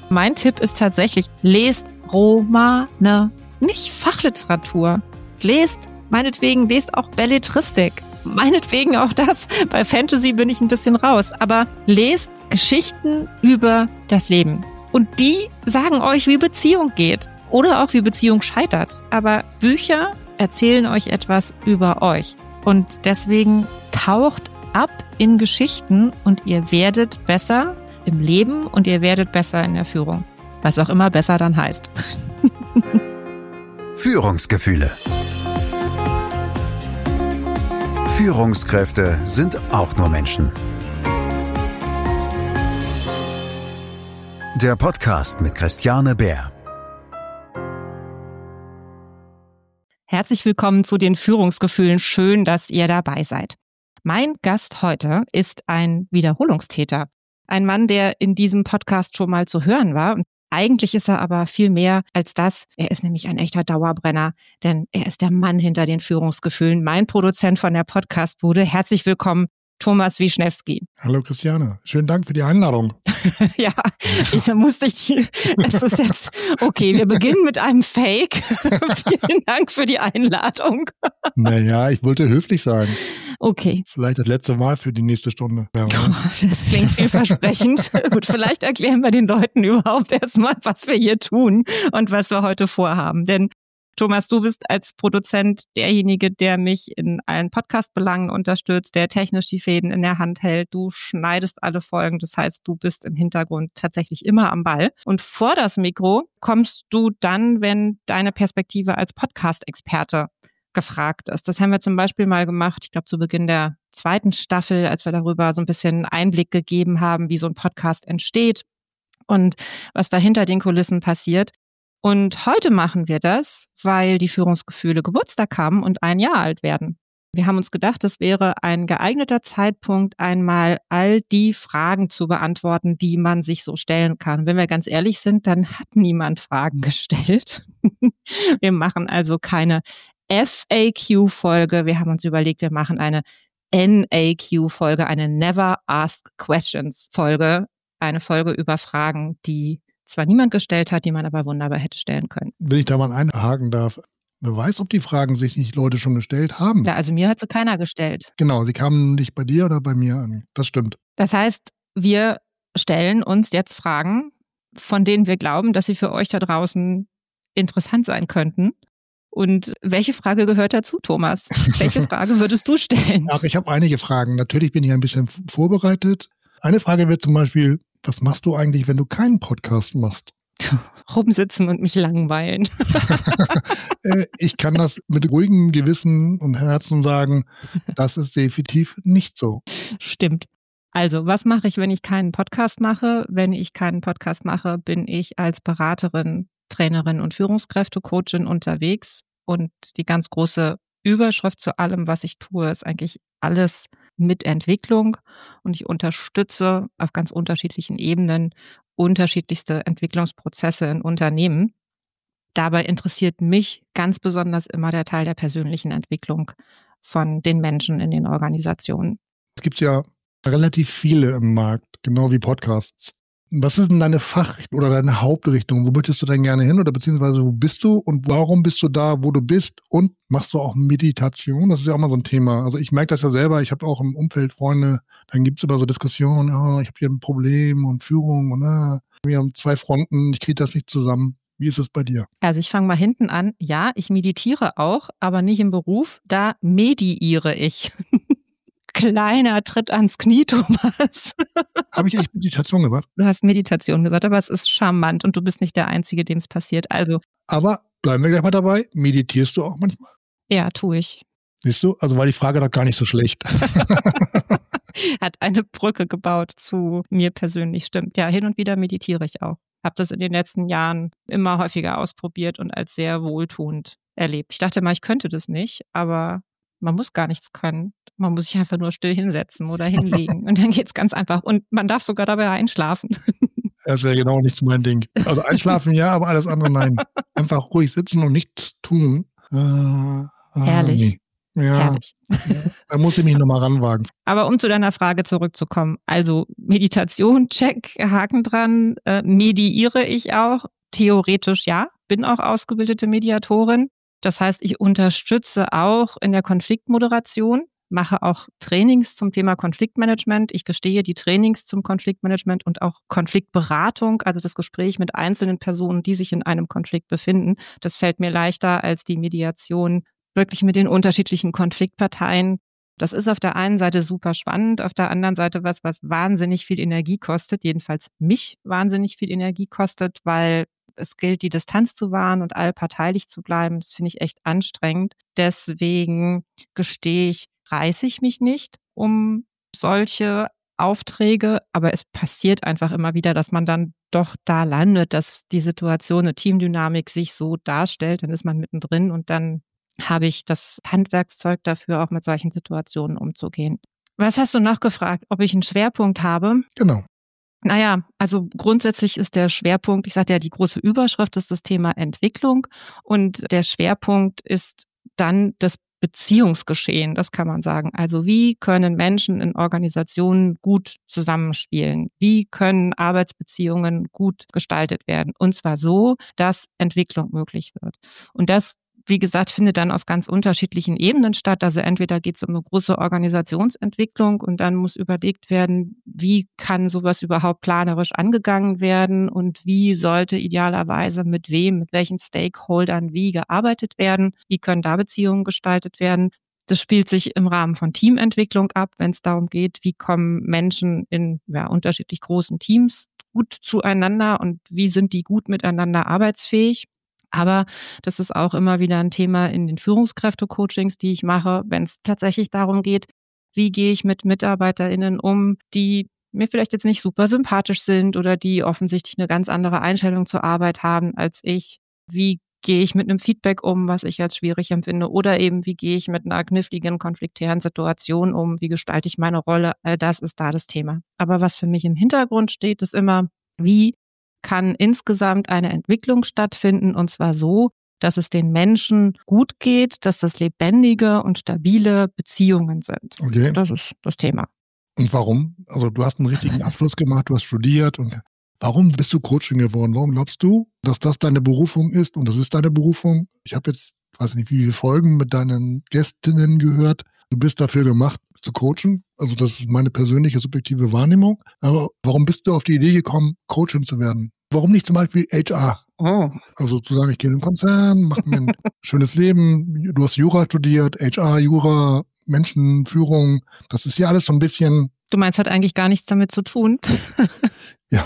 Mein Tipp ist tatsächlich, lest Romane, nicht Fachliteratur. Lest auch Belletristik. Meinetwegen auch das. Bei Fantasy bin ich ein bisschen raus. Aber lest Geschichten über das Leben. Und die sagen euch, wie Beziehung geht. Oder auch, wie Beziehung scheitert. Aber Bücher erzählen euch etwas über euch. Und deswegen taucht ab in Geschichten und ihr werdet besser im Leben und ihr werdet besser in der Führung. Was auch immer besser dann heißt. Führungsgefühle. Führungskräfte sind auch nur Menschen. Der Podcast mit Christiane Beer. Herzlich willkommen zu den Führungsgefühlen. Schön, dass ihr dabei seid. Mein Gast heute ist ein Wiederholungstäter. Ein Mann, der in diesem Podcast schon mal zu hören war. Eigentlich ist er aber viel mehr als das. Er ist nämlich ein echter Dauerbrenner, denn er ist der Mann hinter den Führungsgefühlen. Mein Produzent von der Podcastbude. Herzlich willkommen, Thomas Wischnewski. Hallo Christiane, schönen Dank für die Einladung. Ja, es ist jetzt, okay, wir beginnen mit einem Fake. Vielen Dank für die Einladung. Naja, ich wollte höflich sein. Okay. Vielleicht das letzte Mal für die nächste Stunde. Ja, das klingt vielversprechend. Gut, vielleicht erklären wir den Leuten überhaupt erstmal, was wir hier tun und was wir heute vorhaben. Denn Thomas, du bist als Produzent derjenige, der mich in allen Podcast-Belangen unterstützt, der technisch die Fäden in der Hand hält. Du schneidest alle Folgen, das heißt, du bist im Hintergrund tatsächlich immer am Ball. Und vor das Mikro kommst du dann, wenn deine Perspektive als Podcast-Experte gefragt ist. Das haben wir zum Beispiel mal gemacht, ich glaube zu Beginn der 2. Staffel, als wir darüber so ein bisschen Einblick gegeben haben, wie so ein Podcast entsteht und was da hinter den Kulissen passiert. Und heute machen wir das, weil die Führungsgefühle Geburtstag haben und 1 Jahr alt werden. Wir haben uns gedacht, es wäre ein geeigneter Zeitpunkt, einmal all die Fragen zu beantworten, die man sich so stellen kann. Wenn wir ganz ehrlich sind, dann hat niemand Fragen gestellt. Wir machen also keine FAQ-Folge. Wir haben uns überlegt, wir machen eine NAQ-Folge, eine Never Asked Questions-Folge. Eine Folge über Fragen, die zwar niemand gestellt hat, die man aber wunderbar hätte stellen können. Wenn ich da mal einhaken darf, wer weiß, ob die Fragen sich nicht Leute schon gestellt haben. Ja, also mir hat sie keiner gestellt. Genau, sie kamen nicht bei dir oder bei mir an. Das stimmt. Das heißt, wir stellen uns jetzt Fragen, von denen wir glauben, dass sie für euch da draußen interessant sein könnten. Und welche Frage gehört dazu, Thomas? Welche Frage würdest du stellen? Ach, ich habe einige Fragen. Natürlich bin ich ein bisschen vorbereitet. Eine Frage wird zum Beispiel, was machst du eigentlich, wenn du keinen Podcast machst? Rumsitzen und mich langweilen. Ich kann das mit ruhigem Gewissen und Herzen sagen, das ist definitiv nicht so. Stimmt. Also, was mache ich, wenn ich keinen Podcast mache? Wenn ich keinen Podcast mache, bin ich als Beraterin, Trainerin und Führungskräfte-Coachin unterwegs. Und die ganz große Überschrift zu allem, was ich tue, ist eigentlich alles mit Entwicklung. Und ich unterstütze auf ganz unterschiedlichen Ebenen unterschiedlichste Entwicklungsprozesse in Unternehmen. Dabei interessiert mich ganz besonders immer der Teil der persönlichen Entwicklung von den Menschen in den Organisationen. Es gibt ja relativ viele im Markt, genau wie Podcasts. Was ist denn deine Fachrichtung oder deine Hauptrichtung? Wo möchtest du denn gerne hin oder beziehungsweise wo bist du und warum bist du da, wo du bist? Und machst du auch Meditation? Das ist ja auch mal so ein Thema. Also ich merke das ja selber, ich habe auch im Umfeld Freunde, dann gibt's immer so Diskussionen, oh, ich habe hier ein Problem und Führung und wir haben 2 Fronten, ich kriege das nicht zusammen. Wie ist es bei dir? Also ich fange mal hinten an. Ja, ich meditiere auch, aber nicht im Beruf. Da mediiere ich. Kleiner Tritt ans Knie, Thomas. Habe ich echt Meditation gesagt? Du hast Meditation gesagt, aber es ist charmant und du bist nicht der Einzige, dem es passiert. Also. Aber bleiben wir gleich mal dabei. Meditierst du auch manchmal? Ja, tue ich. Siehst du? Also war die Frage doch gar nicht so schlecht. Hat eine Brücke gebaut zu mir persönlich, stimmt. Ja, hin und wieder meditiere ich auch. Habe das in den letzten Jahren immer häufiger ausprobiert und als sehr wohltuend erlebt. Ich dachte mal, ich könnte das nicht, aber man muss gar nichts können. Man muss sich einfach nur still hinsetzen oder hinlegen und dann geht's ganz einfach. Und man darf sogar dabei einschlafen. Das wäre genau nicht mein Ding. Also einschlafen ja, aber alles andere nein. Einfach ruhig sitzen und nichts tun. Herrlich. Ja, Herrlich. da muss ich mich nochmal ranwagen. Aber um zu deiner Frage zurückzukommen, also Meditation, check, Haken dran, mediiere ich auch, theoretisch ja, bin auch ausgebildete Mediatorin. Das heißt, ich unterstütze auch in der Konfliktmoderation, mache auch Trainings zum Thema Konfliktmanagement. Ich gestehe die Trainings zum Konfliktmanagement und auch Konfliktberatung, also das Gespräch mit einzelnen Personen, die sich in einem Konflikt befinden. Das fällt mir leichter als die Mediation wirklich mit den unterschiedlichen Konfliktparteien. Das ist auf der einen Seite super spannend, auf der anderen Seite was wahnsinnig viel Energie kostet, jedenfalls mich wahnsinnig viel Energie kostet, weil es gilt, die Distanz zu wahren und allparteilich zu bleiben. Das finde ich echt anstrengend. Deswegen gestehe ich, reiße ich mich nicht um solche Aufträge, aber es passiert einfach immer wieder, dass man dann doch da landet, dass die Situation, eine Teamdynamik sich so darstellt, dann ist man mittendrin und dann habe ich das Handwerkszeug dafür, auch mit solchen Situationen umzugehen. Was hast du noch gefragt? Ob ich einen Schwerpunkt habe? Genau. Naja, also grundsätzlich ist der Schwerpunkt, ich sagte ja, die große Überschrift ist das Thema Entwicklung und der Schwerpunkt ist dann das Beziehungsgeschehen, das kann man sagen. Also wie können Menschen in Organisationen gut zusammenspielen? Wie können Arbeitsbeziehungen gut gestaltet werden? Und zwar so, dass Entwicklung möglich wird. Und das, wie gesagt, findet dann auf ganz unterschiedlichen Ebenen statt. Also entweder geht es um eine große Organisationsentwicklung und dann muss überlegt werden, wie kann sowas überhaupt planerisch angegangen werden und wie sollte idealerweise mit wem, mit welchen Stakeholdern wie gearbeitet werden, wie können da Beziehungen gestaltet werden. Das spielt sich im Rahmen von Teamentwicklung ab, wenn es darum geht, wie kommen Menschen in unterschiedlich großen Teams gut zueinander und wie sind die gut miteinander arbeitsfähig. Aber das ist auch immer wieder ein Thema in den Führungskräfte-Coachings, die ich mache, wenn es tatsächlich darum geht, wie gehe ich mit MitarbeiterInnen um, die mir vielleicht jetzt nicht super sympathisch sind oder die offensichtlich eine ganz andere Einstellung zur Arbeit haben als ich. Wie gehe ich mit einem Feedback um, was ich als schwierig empfinde? Oder eben, wie gehe ich mit einer kniffligen, konfliktären Situation um? Wie gestalte ich meine Rolle? All das ist da das Thema. Aber was für mich im Hintergrund steht, ist immer, wie kann insgesamt eine Entwicklung stattfinden und zwar so, dass es den Menschen gut geht, dass das lebendige und stabile Beziehungen sind. Okay. Das ist das Thema. Und warum? Also du hast einen richtigen Abschluss gemacht, du hast studiert und warum bist du Coaching geworden? Warum glaubst du, dass das deine Berufung ist? Und das ist deine Berufung. Ich habe jetzt, weiß nicht, wie viele Folgen mit deinen Gästinnen gehört. Du bist dafür gemacht, zu coachen. Also das ist meine persönliche, subjektive Wahrnehmung. Aber warum bist du auf die Idee gekommen, Coachin zu werden? Warum nicht zum Beispiel HR? Oh. Also zu sagen, ich gehe in den Konzern, mache mir ein schönes Leben. Du hast Jura studiert, HR, Jura, Menschenführung. Das ist ja alles so ein bisschen... Du meinst, hat eigentlich gar nichts damit zu tun? Ja.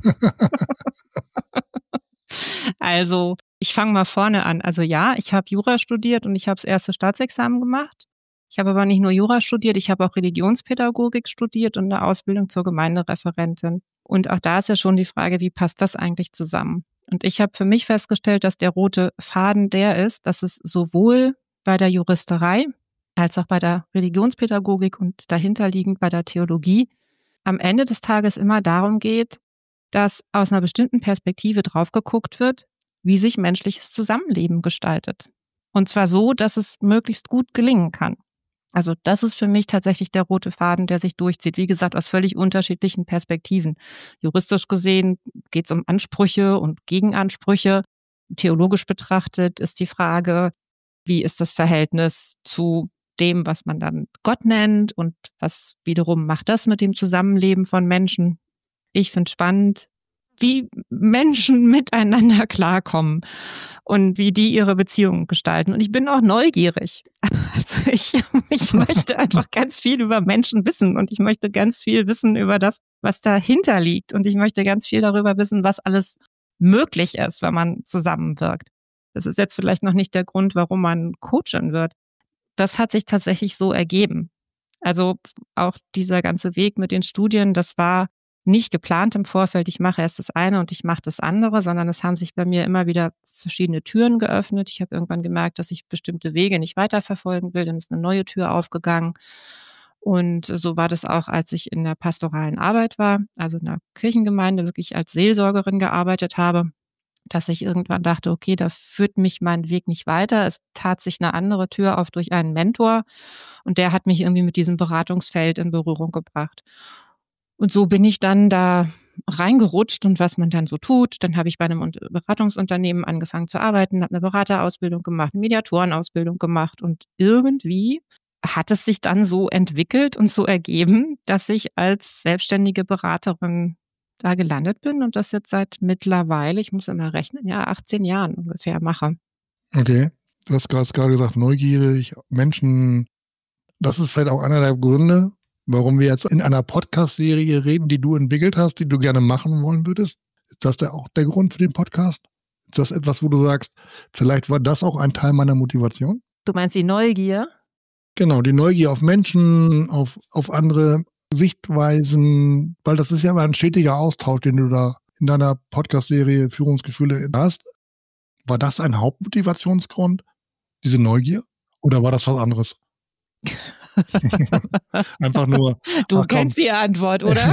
Also ich fange mal vorne an. Also ja, ich habe Jura studiert und ich habe das erste Staatsexamen gemacht. Ich habe aber nicht nur Jura studiert, ich habe auch Religionspädagogik studiert und eine Ausbildung zur Gemeindereferentin. Und auch da ist ja schon die Frage, wie passt das eigentlich zusammen? Und ich habe für mich festgestellt, dass der rote Faden der ist, dass es sowohl bei der Juristerei als auch bei der Religionspädagogik und dahinterliegend bei der Theologie am Ende des Tages immer darum geht, dass aus einer bestimmten Perspektive drauf geguckt wird, wie sich menschliches Zusammenleben gestaltet. Und zwar so, dass es möglichst gut gelingen kann. Also das ist für mich tatsächlich der rote Faden, der sich durchzieht. Wie gesagt, aus völlig unterschiedlichen Perspektiven. Juristisch gesehen geht es um Ansprüche und Gegenansprüche. Theologisch betrachtet ist die Frage, wie ist das Verhältnis zu dem, was man dann Gott nennt und was wiederum macht das mit dem Zusammenleben von Menschen. Ich finde spannend, wie Menschen miteinander klarkommen und wie die ihre Beziehungen gestalten. Und ich bin auch neugierig. Also ich möchte einfach ganz viel über Menschen wissen und ich möchte ganz viel wissen über das, was dahinter liegt. Und ich möchte ganz viel darüber wissen, was alles möglich ist, wenn man zusammenwirkt. Das ist jetzt vielleicht noch nicht der Grund, warum man Coachin wird. Das hat sich tatsächlich so ergeben. Also auch dieser ganze Weg mit den Studien, das war nicht geplant im Vorfeld, ich mache erst das eine und ich mache das andere, sondern es haben sich bei mir immer wieder verschiedene Türen geöffnet. Ich habe irgendwann gemerkt, dass ich bestimmte Wege nicht weiterverfolgen will, dann ist eine neue Tür aufgegangen. Und so war das auch, als ich in der pastoralen Arbeit war, also in der Kirchengemeinde wirklich als Seelsorgerin gearbeitet habe. dass ich irgendwann dachte, okay, da führt mich mein Weg nicht weiter. Es tat sich eine andere Tür auf durch einen Mentor und der hat mich irgendwie mit diesem Beratungsfeld in Berührung gebracht. Und so bin ich dann da reingerutscht und was man dann so tut. Dann habe ich bei einem Beratungsunternehmen angefangen zu arbeiten, habe eine Beraterausbildung gemacht, eine Mediatorenausbildung gemacht und irgendwie hat es sich dann so entwickelt und so ergeben, dass ich als selbstständige Beraterin da gelandet bin und das jetzt seit mittlerweile, ich muss immer rechnen, 18 Jahren ungefähr mache. Okay, du hast gerade gesagt, neugierig, Menschen, das ist vielleicht auch einer der Gründe, warum wir jetzt in einer Podcast-Serie reden, die du entwickelt hast, die du gerne machen wollen würdest. Ist das auch der Grund für den Podcast? Ist das etwas, wo du sagst, vielleicht war das auch ein Teil meiner Motivation? Du meinst die Neugier? Genau, die Neugier auf Menschen, auf andere Sichtweisen, weil das ist ja immer ein stetiger Austausch, den du da in deiner Podcast-Serie Führungsgefühle hast. War das ein Hauptmotivationsgrund, diese Neugier? Oder war das was anderes? Einfach nur. Du kennst die Antwort, oder?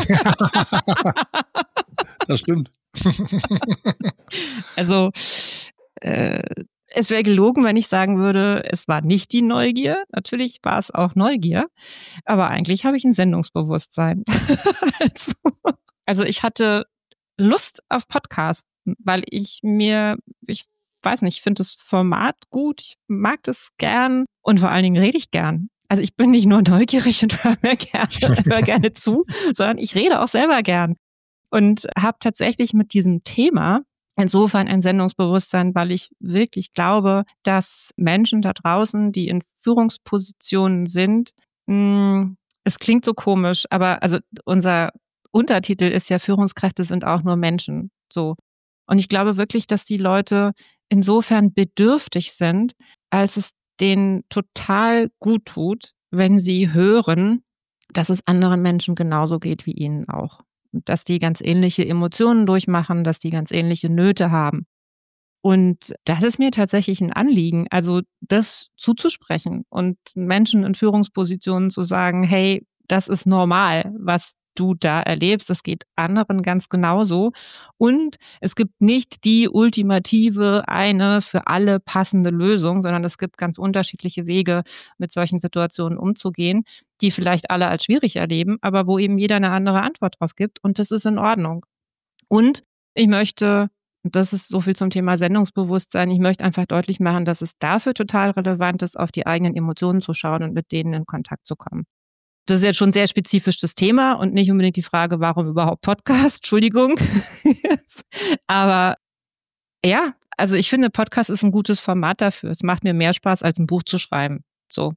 Das stimmt. Also, es wäre gelogen, wenn ich sagen würde, es war nicht die Neugier. Natürlich war es auch Neugier, aber eigentlich habe ich ein Sendungsbewusstsein. Also ich hatte Lust auf Podcasten, weil ich weiß nicht, ich finde das Format gut, ich mag das gern und vor allen Dingen rede ich gern. Also ich bin nicht nur neugierig und höre gerne zu, sondern ich rede auch selber gern und habe tatsächlich mit diesem Thema insofern ein Sendungsbewusstsein, weil ich wirklich glaube, dass Menschen da draußen, die in Führungspositionen sind, es klingt so komisch, aber also unser Untertitel ist ja Führungskräfte sind auch nur Menschen, so. Und ich glaube wirklich, dass die Leute insofern bedürftig sind, als es denen total gut tut, wenn sie hören, dass es anderen Menschen genauso geht wie ihnen auch. Dass die ganz ähnliche Emotionen durchmachen, dass die ganz ähnliche Nöte haben. Und das ist mir tatsächlich ein Anliegen, also das zuzusprechen und Menschen in Führungspositionen zu sagen, hey, das ist normal, was du da erlebst, das geht anderen ganz genauso. Und es gibt nicht die ultimative, eine für alle passende Lösung, sondern es gibt ganz unterschiedliche Wege, mit solchen Situationen umzugehen, die vielleicht alle als schwierig erleben, aber wo eben jeder eine andere Antwort drauf gibt und das ist in Ordnung. Und ich möchte, das ist so viel zum Thema Sendungsbewusstsein, ich möchte einfach deutlich machen, dass es dafür total relevant ist, auf die eigenen Emotionen zu schauen und mit denen in Kontakt zu kommen. Das ist jetzt schon ein sehr spezifisches Thema und nicht unbedingt die Frage, warum überhaupt Podcast, Entschuldigung. Aber ja, also ich finde, Podcast ist ein gutes Format dafür. Es macht mir mehr Spaß, als ein Buch zu schreiben. So.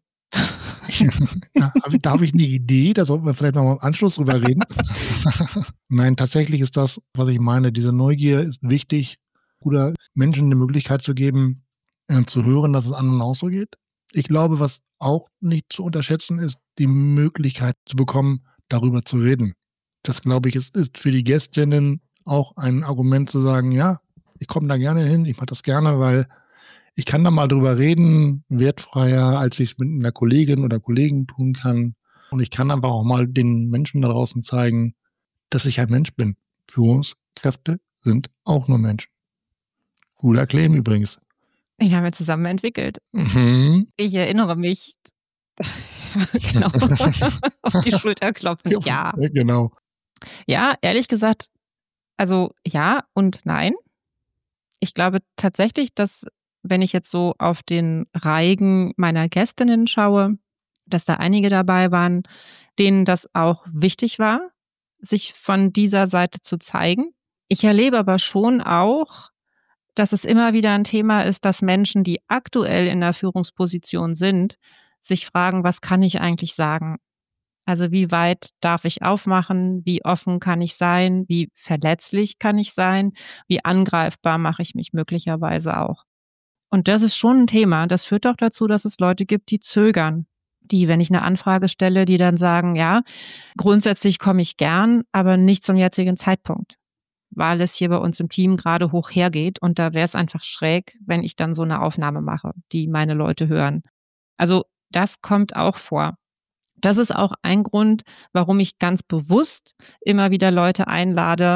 Ja, da habe ich eine Idee, da sollten wir vielleicht noch mal im Anschluss drüber reden. Nein, tatsächlich ist das, was ich meine. Diese Neugier ist wichtig, oder Menschen eine Möglichkeit zu geben, zu hören, dass es anderen auch so geht. Ich glaube, was auch nicht zu unterschätzen ist, die Möglichkeit zu bekommen, darüber zu reden. Das, glaube ich, ist für die Gästinnen auch ein Argument zu sagen, ja, ich komme da gerne hin, ich mache das gerne, weil ich kann da mal drüber reden, wertfreier, als ich es mit einer Kollegin oder Kollegen tun kann. Und ich kann aber auch mal den Menschen da draußen zeigen, dass ich ein Mensch bin. Führungskräfte sind auch nur Menschen. Guter Claim übrigens. Den haben wir zusammen entwickelt. Mhm. Ich erinnere mich. Genau. Auf die Schulter klopfen. Ja. Genau. Ja, ehrlich gesagt, also ja und nein. Ich glaube tatsächlich, dass wenn ich jetzt so auf den Reigen meiner Gästinnen schaue, dass da einige dabei waren, denen das auch wichtig war, sich von dieser Seite zu zeigen. Ich erlebe aber schon auch, dass es immer wieder ein Thema ist, dass Menschen, die aktuell in der Führungsposition sind, sich fragen, was kann ich eigentlich sagen? Also wie weit darf ich aufmachen? Wie offen kann ich sein? Wie verletzlich kann ich sein? Wie angreifbar mache ich mich möglicherweise auch? Und das ist schon ein Thema. Das führt auch dazu, dass es Leute gibt, die zögern. Die, wenn ich eine Anfrage stelle, die dann sagen, ja, grundsätzlich komme ich gern, aber nicht zum jetzigen Zeitpunkt, weil es hier bei uns im Team gerade hoch hergeht und da wäre es einfach schräg, wenn ich dann so eine Aufnahme mache, die meine Leute hören. Also das kommt auch vor. Das ist auch ein Grund, warum ich ganz bewusst immer wieder Leute einlade,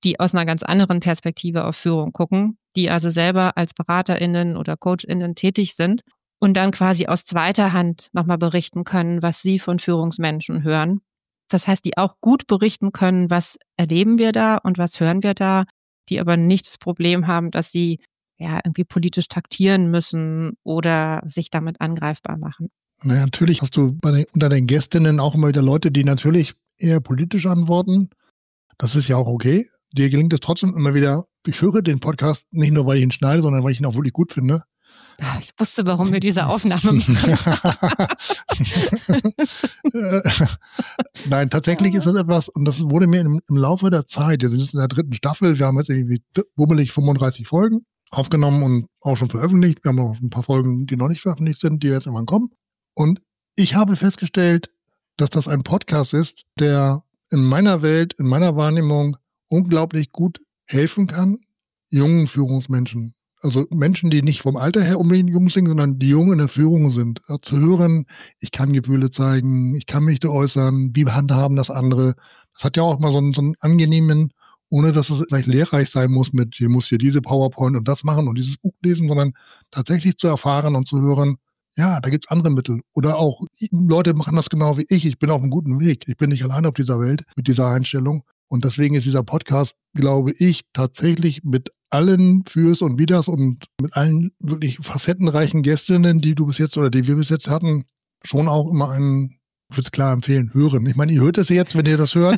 die aus einer ganz anderen Perspektive auf Führung gucken, die also selber als BeraterInnen oder CoachInnen tätig sind und dann quasi aus zweiter Hand nochmal berichten können, was sie von Führungsmenschen hören. Das heißt, die auch gut berichten können, was erleben wir da und was hören wir da, die aber nicht das Problem haben, dass sie irgendwie politisch taktieren müssen oder sich damit angreifbar machen. Naja, natürlich hast du unter den Gästinnen auch immer wieder Leute, die natürlich eher politisch antworten. Das ist ja auch okay. Dir gelingt es trotzdem immer wieder, ich höre den Podcast nicht nur, weil ich ihn schneide, sondern weil ich ihn auch wirklich gut finde. Ich wusste, warum wir diese Aufnahme machen. Nein, tatsächlich ist das etwas, und das wurde mir im Laufe der Zeit, wir sind in der 3. Staffel, wir haben jetzt irgendwie bummelig 35 Folgen aufgenommen und auch schon veröffentlicht. Wir haben noch ein paar Folgen, die noch nicht veröffentlicht sind, die jetzt irgendwann kommen. Und ich habe festgestellt, dass das ein Podcast ist, der in meiner Welt, in meiner Wahrnehmung unglaublich gut helfen kann, jungen Führungsmenschen. Also Menschen, die nicht vom Alter her unbedingt jung sind, sondern die jung in der Führung sind. Zu hören, ich kann Gefühle zeigen, ich kann mich da äußern, wie handhaben das andere. Das hat ja auch mal so einen angenehmen, ohne dass es gleich lehrreich sein muss mit, hier muss hier diese PowerPoint und das machen und dieses Buch lesen, sondern tatsächlich zu erfahren und zu hören, ja, da gibt's andere Mittel. Oder auch, Leute machen das genau wie ich bin auf einem guten Weg. Ich bin nicht allein auf dieser Welt mit dieser Einstellung. Und deswegen ist dieser Podcast, glaube ich, tatsächlich mit allen Fürs und Widers und mit allen wirklich facettenreichen Gästinnen, die du bis jetzt oder die wir bis jetzt hatten, schon auch immer einen, ich würde es klar empfehlen, hören. Ich meine, ihr hört es jetzt, wenn ihr das hört.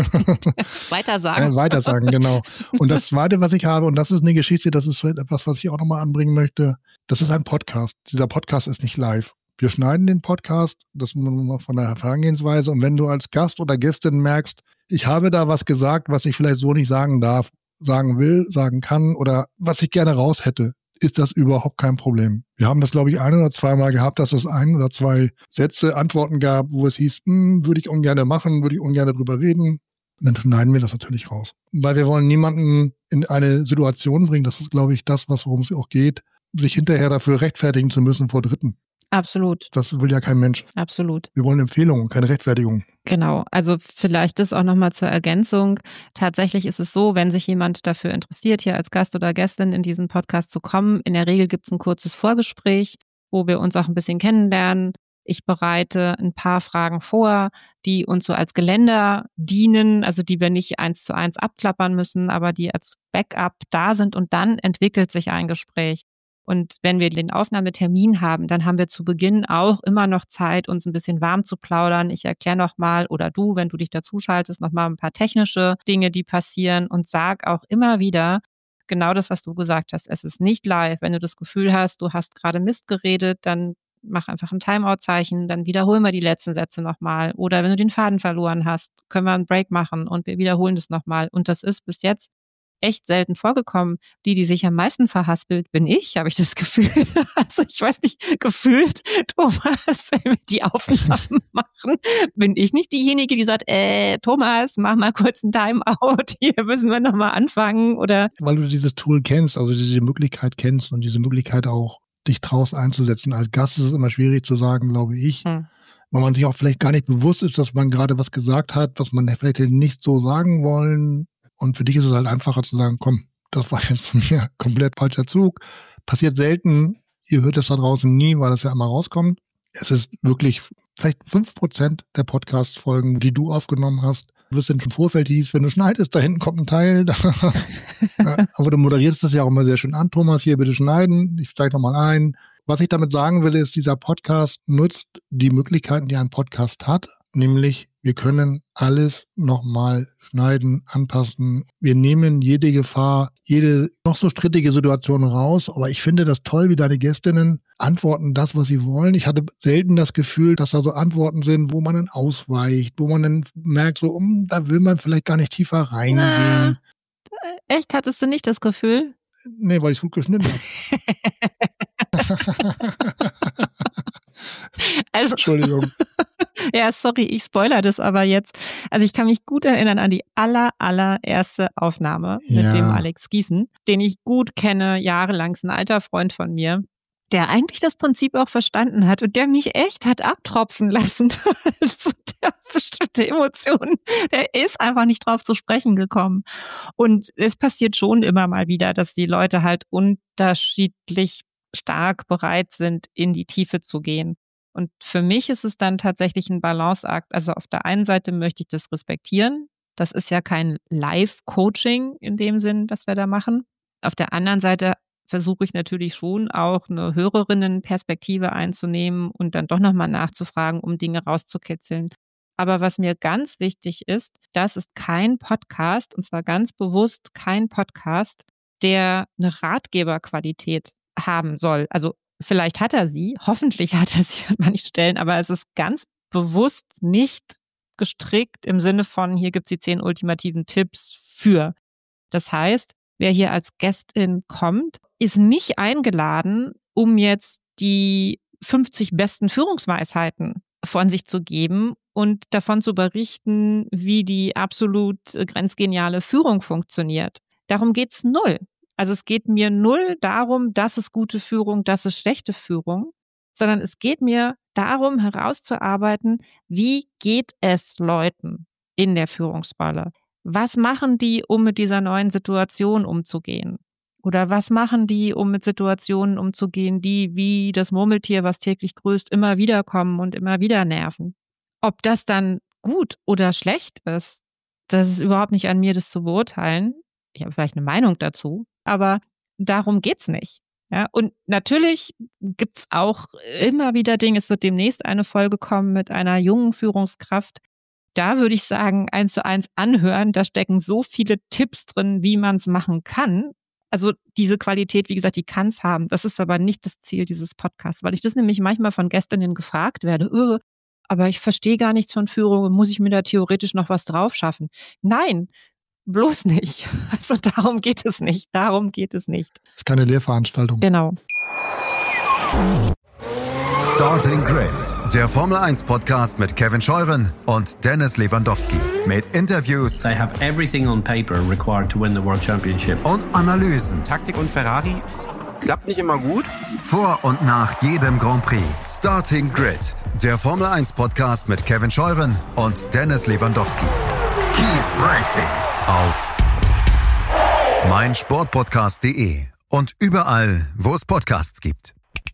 Weitersagen. Weitersagen, genau. Und das Zweite, was ich habe, und das ist eine Geschichte, das ist etwas, was ich auch nochmal anbringen möchte, das ist ein Podcast. Dieser Podcast ist nicht live. Wir schneiden den Podcast, das von der Herangehensweise. Und wenn du als Gast oder Gästin merkst, ich habe da was gesagt, was ich vielleicht so nicht sagen darf, sagen will, sagen kann oder was ich gerne raus hätte, ist das überhaupt kein Problem. Wir haben das, glaube ich, 1 oder 2 Mal gehabt, dass es 1 oder 2 Sätze, Antworten gab, wo es hieß, würde ich ungern machen, würde ich ungern drüber reden. Und dann schneiden wir das natürlich raus. Weil wir wollen niemanden in eine Situation bringen, das ist, glaube ich, das, worum es auch geht, sich hinterher dafür rechtfertigen zu müssen vor Dritten. Absolut. Das will ja kein Mensch. Absolut. Wir wollen Empfehlungen, keine Rechtfertigung. Genau, also vielleicht das auch nochmal zur Ergänzung. Tatsächlich ist es so, wenn sich jemand dafür interessiert, hier als Gast oder Gästin in diesen Podcast zu kommen, in der Regel gibt es ein kurzes Vorgespräch, wo wir uns auch ein bisschen kennenlernen. Ich bereite ein paar Fragen vor, die uns so als Geländer dienen, also die wir nicht 1:1 abklappern müssen, aber die als Backup da sind und dann entwickelt sich ein Gespräch. Und wenn wir den Aufnahmetermin haben, dann haben wir zu Beginn auch immer noch Zeit, uns ein bisschen warm zu plaudern. Ich erkläre nochmal, oder du, wenn du dich dazuschaltest, nochmal ein paar technische Dinge, die passieren und sag auch immer wieder genau das, was du gesagt hast. Es ist nicht live. Wenn du das Gefühl hast, du hast gerade Mist geredet, dann mach einfach ein Timeout-Zeichen, dann wiederholen wir die letzten Sätze nochmal. Oder wenn du den Faden verloren hast, können wir einen Break machen und wir wiederholen das nochmal. Und das ist bis jetzt echt selten vorgekommen. Die sich am meisten verhaspelt, bin ich, habe ich das Gefühl. Also ich weiß nicht, gefühlt, Thomas, wenn wir die Aufnahmen machen, bin ich nicht diejenige, die sagt, Thomas, mach mal kurz einen Timeout, hier müssen wir nochmal anfangen, oder? Weil du dieses Tool kennst, also diese Möglichkeit kennst und diese Möglichkeit auch dich traust einzusetzen. Als Gast ist es immer schwierig zu sagen, glaube ich, weil man sich auch vielleicht gar nicht bewusst ist, dass man gerade was gesagt hat, was man vielleicht nicht so sagen wollen. Und für dich ist es halt einfacher zu sagen, komm, das war jetzt von mir komplett falscher Zug. Passiert selten, ihr hört es da draußen nie, weil das ja immer rauskommt. Es ist wirklich vielleicht 5% der Podcast-Folgen, die du aufgenommen hast. Du wirst denn schon Vorfeld hieß, wenn du schneidest, da hinten kommt ein Teil. Aber du moderierst das ja auch immer sehr schön an. Thomas, hier bitte schneiden. Ich steige nochmal ein. Was ich damit sagen will, ist, dieser Podcast nutzt die Möglichkeiten, die ein Podcast hat. Nämlich, wir können alles nochmal schneiden, anpassen. Wir nehmen jede Gefahr, jede noch so strittige Situation raus. Aber ich finde das toll, wie deine Gästinnen antworten das, was sie wollen. Ich hatte selten das Gefühl, dass da so Antworten sind, wo man dann ausweicht, wo man dann merkt, so, da will man vielleicht gar nicht tiefer reingehen. Echt? Hattest du nicht das Gefühl? Nee, weil ich es gut geschnitten habe. Also, Entschuldigung. Ja, sorry, ich spoilere das aber jetzt. Also ich kann mich gut erinnern an die allererste Aufnahme mit dem Alex Gießen, den ich gut kenne, jahrelang, ist ein alter Freund von mir. der eigentlich das Prinzip auch verstanden hat und der mich echt hat abtropfen lassen. Also der bestimmte Emotionen, der ist einfach nicht drauf zu sprechen gekommen. Und es passiert schon immer mal wieder, dass die Leute halt unterschiedlich stark bereit sind, in die Tiefe zu gehen. Und für mich ist es dann tatsächlich ein Balanceakt. Also auf der einen Seite möchte ich das respektieren. Das ist ja kein Live-Coaching in dem Sinn, was wir da machen. Auf der anderen Seite versuche ich natürlich schon auch eine Hörerinnenperspektive einzunehmen und dann doch nochmal nachzufragen, um Dinge rauszukitzeln. Aber was mir ganz wichtig ist, das ist kein Podcast, und zwar ganz bewusst kein Podcast, der eine Ratgeberqualität haben soll. Also vielleicht hat er sie, hoffentlich hat er sie an manchen Stellen, aber es ist ganz bewusst nicht gestrickt im Sinne von, hier gibt's die 10 ultimativen Tipps für. Das heißt, wer hier als Gästin kommt, ist nicht eingeladen, um jetzt die 50 besten Führungsweisheiten von sich zu geben und davon zu berichten, wie die absolut grenzgeniale Führung funktioniert. Darum geht's null. Also es geht mir null darum, das ist gute Führung, das ist schlechte Führung, sondern es geht mir darum, herauszuarbeiten, wie geht es Leuten in der Führungsrolle? Was machen die, um mit dieser neuen Situation umzugehen? Oder was machen die, um mit Situationen umzugehen, die wie das Murmeltier, was täglich grüßt, immer wieder kommen und immer wieder nerven? Ob das dann gut oder schlecht ist, das ist überhaupt nicht an mir, das zu beurteilen. Ich habe vielleicht eine Meinung dazu, aber darum geht's nicht. Ja, und natürlich gibt's auch immer wieder Dinge, es wird demnächst eine Folge kommen mit einer jungen Führungskraft. Da würde ich sagen, 1:1 anhören, da stecken so viele Tipps drin, wie man es machen kann. Also diese Qualität, wie gesagt, die kann es haben. Das ist aber nicht das Ziel dieses Podcasts, weil ich das nämlich manchmal von Gästinnen gefragt werde, aber ich verstehe gar nichts von Führung, muss ich mir da theoretisch noch was drauf schaffen? Nein, bloß nicht. Also darum geht es nicht. Darum geht es nicht. Das ist keine Lehrveranstaltung. Genau. Starting Grid, der Formel 1 Podcast mit Kevin Scheuren und Dennis Lewandowski. Mit Interviews. They have everything on paper required to win the World Championship. Und Analysen. Taktik und Ferrari klappt nicht immer gut. Vor und nach jedem Grand Prix. Starting Grid, der Formel 1 Podcast mit Kevin Scheuren und Dennis Lewandowski. Keep racing. Auf meinsportpodcast.de und überall, wo es Podcasts gibt.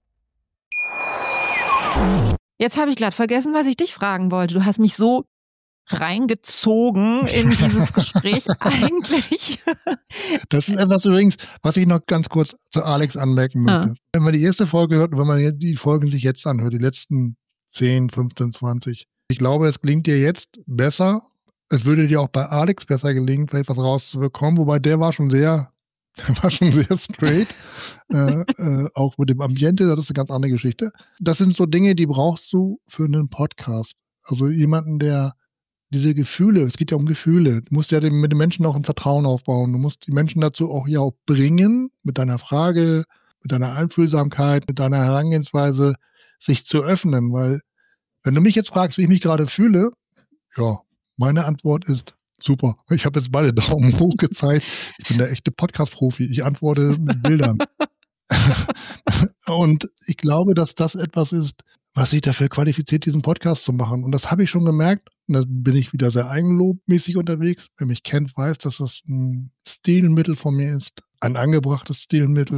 Jetzt habe ich glatt vergessen, was ich dich fragen wollte. Du hast mich so reingezogen in dieses Gespräch eigentlich. Das ist etwas übrigens, was ich noch ganz kurz zu Alex anmerken möchte. Wenn man die erste Folge hört und wenn man die Folgen sich jetzt anhört, die letzten 10, 15, 20. Ich glaube, es gelingt dir jetzt besser. Es würde dir auch bei Alex besser gelingen, vielleicht was rauszubekommen, wobei der war schon sehr straight. Auch mit dem Ambiente, das ist eine ganz andere Geschichte. Das sind so Dinge, die brauchst du für einen Podcast. Also jemanden, der diese Gefühle, es geht ja um Gefühle, du musst ja mit den Menschen auch ein Vertrauen aufbauen. Du musst die Menschen dazu auch bringen, mit deiner Frage, mit deiner Einfühlsamkeit, mit deiner Herangehensweise, sich zu öffnen. Weil, wenn du mich jetzt fragst, wie ich mich gerade fühle, ja, meine Antwort ist super. Ich habe jetzt beide Daumen hoch gezeigt. Ich bin der echte Podcast-Profi. Ich antworte mit Bildern. Und ich glaube, dass das etwas ist, was sich dafür qualifiziert, diesen Podcast zu machen. Und das habe ich schon gemerkt. Und da bin ich wieder sehr eigenlobmäßig unterwegs. Wer mich kennt, weiß, dass das ein Stilmittel von mir ist. Ein angebrachtes Stilmittel.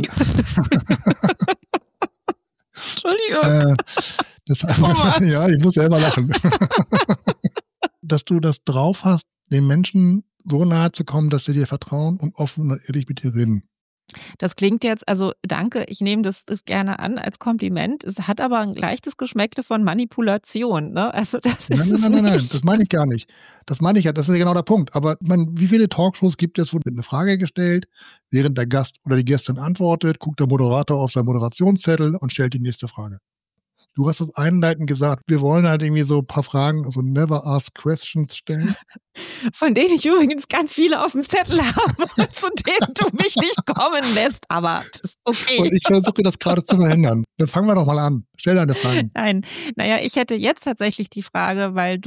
Entschuldigung. Ja, ich muss selber lachen. Dass du das drauf hast, den Menschen so nahe zu kommen, dass sie dir vertrauen und offen und ehrlich mit dir reden. Das klingt jetzt, also danke, ich nehme das gerne an als Kompliment. Es hat aber ein leichtes Geschmäckle von Manipulation, ne? Also das ist Nein, das meine ich gar nicht. Das meine ich ja, das ist ja genau der Punkt. Aber wie viele Talkshows gibt es, wo wird eine Frage gestellt, während der Gast oder die Gästin antwortet, guckt der Moderator auf seinen Moderationszettel und stellt die nächste Frage. Du hast das einleitend gesagt, wir wollen halt irgendwie so ein paar Fragen, also never ask questions stellen. Von denen ich übrigens ganz viele auf dem Zettel habe, zu denen du mich nicht kommen lässt, aber ist okay. Und ich versuche das gerade zu verhindern. Dann fangen wir doch mal an. Stell deine Fragen. Nein, naja, ich hätte jetzt tatsächlich die Frage, weil du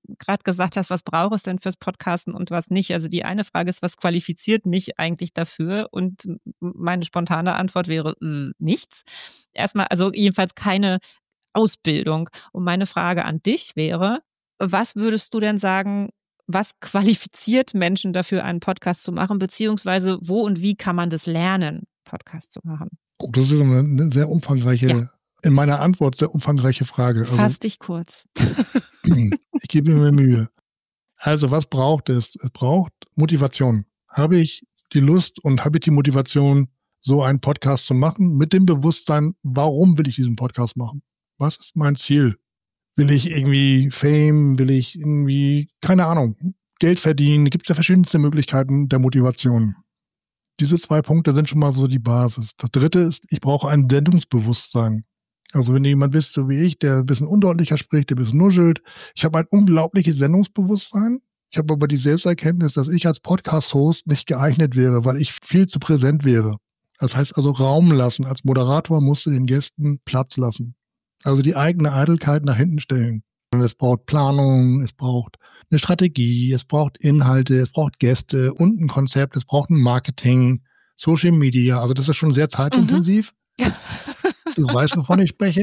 gerade gesagt hast, was braucht es denn fürs Podcasten und was nicht? Also die eine Frage ist, was qualifiziert mich eigentlich dafür? Und meine spontane Antwort wäre nichts. Erstmal, also jedenfalls keine Ausbildung. Und meine Frage an dich wäre, was würdest du denn sagen, was qualifiziert Menschen dafür, einen Podcast zu machen, beziehungsweise wo und wie kann man das lernen, Podcast zu machen? Oh, das ist eine sehr umfangreiche, in meiner Antwort sehr umfangreiche Frage. Fass dich kurz. Ich gebe mir Mühe. Also was braucht es? Es braucht Motivation. Habe ich die Lust und habe ich die Motivation, so einen Podcast zu machen, mit dem Bewusstsein, warum will ich diesen Podcast machen? Was ist mein Ziel? Will ich irgendwie Fame? Will ich irgendwie, keine Ahnung, Geld verdienen? Gibt es ja verschiedenste Möglichkeiten der Motivation. Diese 2 Punkte sind schon mal so die Basis. Das dritte ist, ich brauche ein Sendungsbewusstsein. Also wenn jemand bist, so wie ich, der ein bisschen undeutlicher spricht, der ein bisschen nuschelt. Ich habe ein unglaubliches Sendungsbewusstsein. Ich habe aber die Selbsterkenntnis, dass ich als Podcast-Host nicht geeignet wäre, weil ich viel zu präsent wäre. Das heißt also Raum lassen. Als Moderator musst du den Gästen Platz lassen. Also die eigene Eitelkeit nach hinten stellen. Und es braucht Planung, es braucht eine Strategie, es braucht Inhalte, es braucht Gäste und ein Konzept, es braucht ein Marketing, Social Media. Also das ist schon sehr zeitintensiv. Du weißt, wovon ich spreche.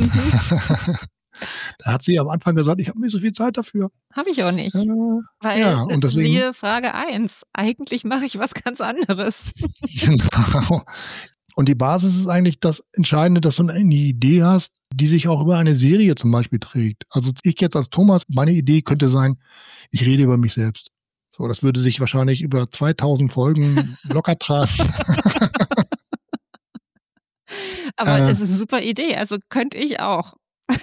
Da hat sie am Anfang gesagt, ich habe nicht so viel Zeit dafür. Habe ich auch nicht. Weil, und deswegen, siehe Frage 1, eigentlich mache ich was ganz anderes. Genau. Und die Basis ist eigentlich das Entscheidende, dass du eine Idee hast, die sich auch über eine Serie zum Beispiel trägt. Also ich jetzt als Thomas, meine Idee könnte sein, ich rede über mich selbst. So, das würde sich wahrscheinlich über 2000 Folgen locker tragen. Aber es ist eine super Idee, also könnte ich auch.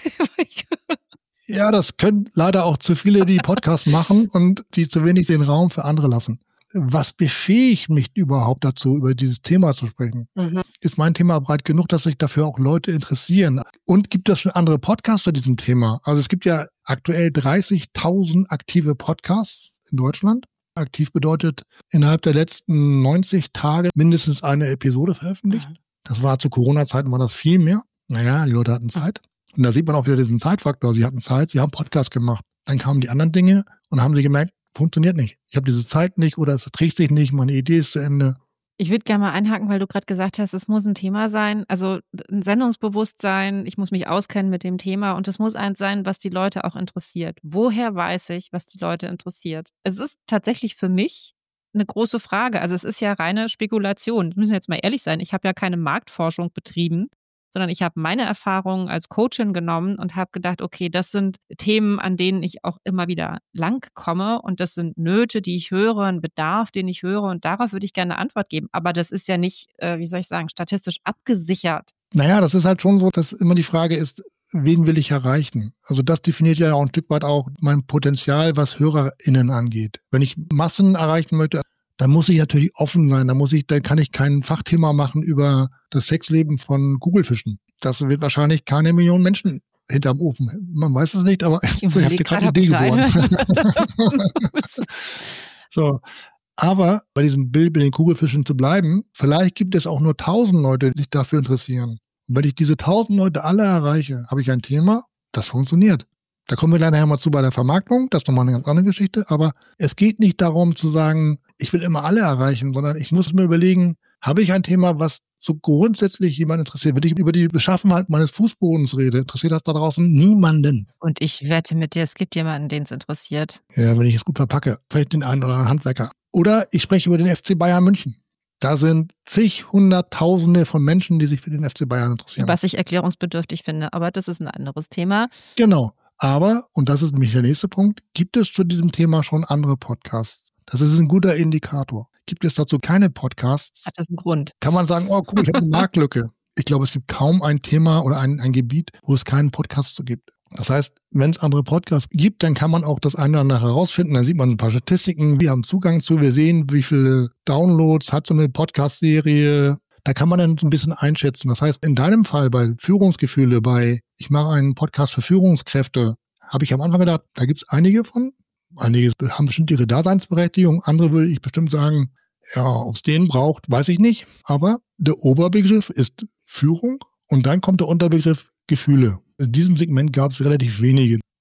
Ja, das können leider auch zu viele, die Podcasts machen und die zu wenig den Raum für andere lassen. Was befähigt mich überhaupt dazu, über dieses Thema zu sprechen? Ist mein Thema breit genug, dass sich dafür auch Leute interessieren? Und gibt es schon andere Podcasts zu diesem Thema? Also es gibt ja aktuell 30.000 aktive Podcasts in Deutschland. Aktiv bedeutet, innerhalb der letzten 90 Tage mindestens eine Episode veröffentlicht. Das war zu Corona-Zeiten war das viel mehr. Naja, die Leute hatten Zeit. Und da sieht man auch wieder diesen Zeitfaktor. Sie hatten Zeit, sie haben Podcast gemacht. Dann kamen die anderen Dinge und haben sie gemerkt, funktioniert nicht. Ich habe diese Zeit nicht oder es trägt sich nicht, meine Idee ist zu Ende. Ich würde gerne mal einhaken, weil du gerade gesagt hast, es muss ein Thema sein, also ein Sendungsbewusstsein, ich muss mich auskennen mit dem Thema und es muss eins sein, was die Leute auch interessiert. Woher weiß ich, was die Leute interessiert? Es ist tatsächlich für mich eine große Frage. Also es ist ja reine Spekulation. Wir müssen jetzt mal ehrlich sein, ich habe ja keine Marktforschung betrieben, sondern ich habe meine Erfahrungen als Coachin genommen und habe gedacht, okay, das sind Themen, an denen ich auch immer wieder lang komme und das sind Nöte, die ich höre, ein Bedarf, den ich höre und darauf würde ich gerne eine Antwort geben. Aber das ist ja nicht, statistisch abgesichert. Naja, das ist halt schon so, dass immer die Frage ist, wen will ich erreichen? Also das definiert ja auch ein Stück weit auch mein Potenzial, was HörerInnen angeht. Wenn ich Massen erreichen möchte, dann muss ich natürlich offen sein. Dann kann ich kein Fachthema machen über das Sexleben von Kugelfischen. Das wird wahrscheinlich keine Million Menschen hinterm Ofen. Man weiß es nicht, aber ich habe gerade die Idee geboren. So. Aber bei diesem Bild mit den Kugelfischen zu bleiben, vielleicht gibt es auch nur 1000 Leute, die sich dafür interessieren. Und wenn ich diese 1000 Leute alle erreiche, habe ich ein Thema, das funktioniert. Da kommen wir leider mal zu bei der Vermarktung, das ist nochmal eine ganz andere Geschichte, aber es geht nicht darum zu sagen, ich will immer alle erreichen, sondern ich muss mir überlegen, habe ich ein Thema, was so grundsätzlich jemand interessiert? Wenn ich über die Beschaffenheit meines Fußbodens rede, interessiert das da draußen niemanden. Und ich wette mit dir, es gibt jemanden, den es interessiert. Ja, wenn ich es gut verpacke, vielleicht den einen oder anderen Handwerker. Oder ich spreche über den FC Bayern München. Da sind zig Hunderttausende von Menschen, die sich für den FC Bayern interessieren. Was ich erklärungsbedürftig finde, aber das ist ein anderes Thema. Genau. Aber, und das ist nämlich der nächste Punkt, gibt es zu diesem Thema schon andere Podcasts? Das ist ein guter Indikator. Gibt es dazu keine Podcasts? Hat das einen Grund? Kann man sagen, oh guck, ich habe eine Marktlücke. Ich glaube, es gibt kaum ein Thema oder ein Gebiet, wo es keinen Podcast zu gibt. Das heißt, wenn es andere Podcasts gibt, dann kann man auch das eine oder andere herausfinden. Dann sieht man ein paar Statistiken, wir haben Zugang zu, wir sehen, wie viele Downloads hat so eine Podcast-Serie. Da kann man dann so ein bisschen einschätzen. Das heißt, in deinem Fall bei Führungsgefühle, ich mache einen Podcast für Führungskräfte, habe ich am Anfang gedacht, da gibt es einige von. Einige haben bestimmt ihre Daseinsberechtigung, andere würde ich bestimmt sagen, ja, ob es den braucht, weiß ich nicht. Aber der Oberbegriff ist Führung und dann kommt der Unterbegriff Gefühle. In diesem Segment gab es relativ wenige.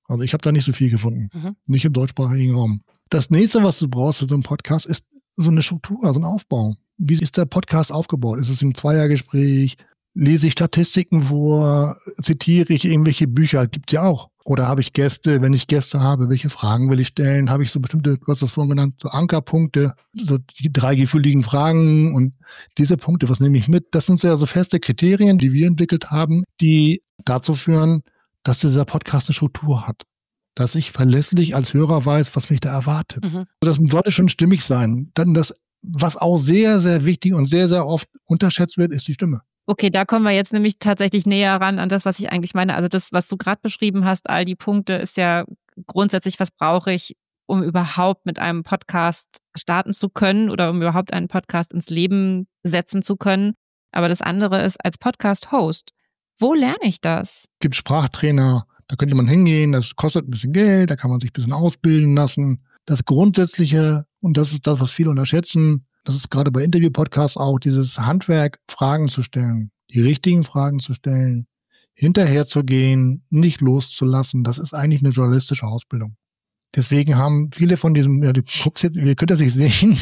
Also ich habe da nicht so viel gefunden. Nicht im deutschsprachigen Raum. Das nächste, was du brauchst für so einen Podcast, ist so eine Struktur, so ein Aufbau. Wie ist der Podcast aufgebaut? Ist es ein Zweiergespräch? Lese ich Statistiken vor? Zitiere ich irgendwelche Bücher? Gibt's ja auch. Oder habe ich Gäste? Wenn ich Gäste habe, welche Fragen will ich stellen? Habe ich so bestimmte, du hast das vorhin genannt, so Ankerpunkte, so die 3 gefühligen Fragen und diese Punkte, was nehme ich mit? Das sind ja so feste Kriterien, die wir entwickelt haben, die dazu führen, dass dieser Podcast eine Struktur hat. Dass ich verlässlich als Hörer weiß, was mich da erwartet. Das sollte schon stimmig sein. Dann das, was auch sehr, sehr wichtig und sehr, sehr oft unterschätzt wird, ist die Stimme. Okay, da kommen wir jetzt nämlich tatsächlich näher ran an das, was ich eigentlich meine. Also das, was du gerade beschrieben hast, all die Punkte, ist ja grundsätzlich, was brauche ich, um überhaupt mit einem Podcast starten zu können oder um überhaupt einen Podcast ins Leben setzen zu können. Aber das andere ist als Podcast-Host. Wo lerne ich das? Es gibt Sprachtrainer, da könnte man hingehen, das kostet ein bisschen Geld, da kann man sich ein bisschen ausbilden lassen. Das Grundsätzliche, und das ist das, was viele unterschätzen, das ist gerade bei Interview-Podcasts auch, dieses Handwerk, Fragen zu stellen, die richtigen Fragen zu stellen, hinterher zu gehen, nicht loszulassen, das ist eigentlich eine journalistische Ausbildung. Deswegen haben viele von diesem, ja, du guckst jetzt, ihr könnt das nicht sehen.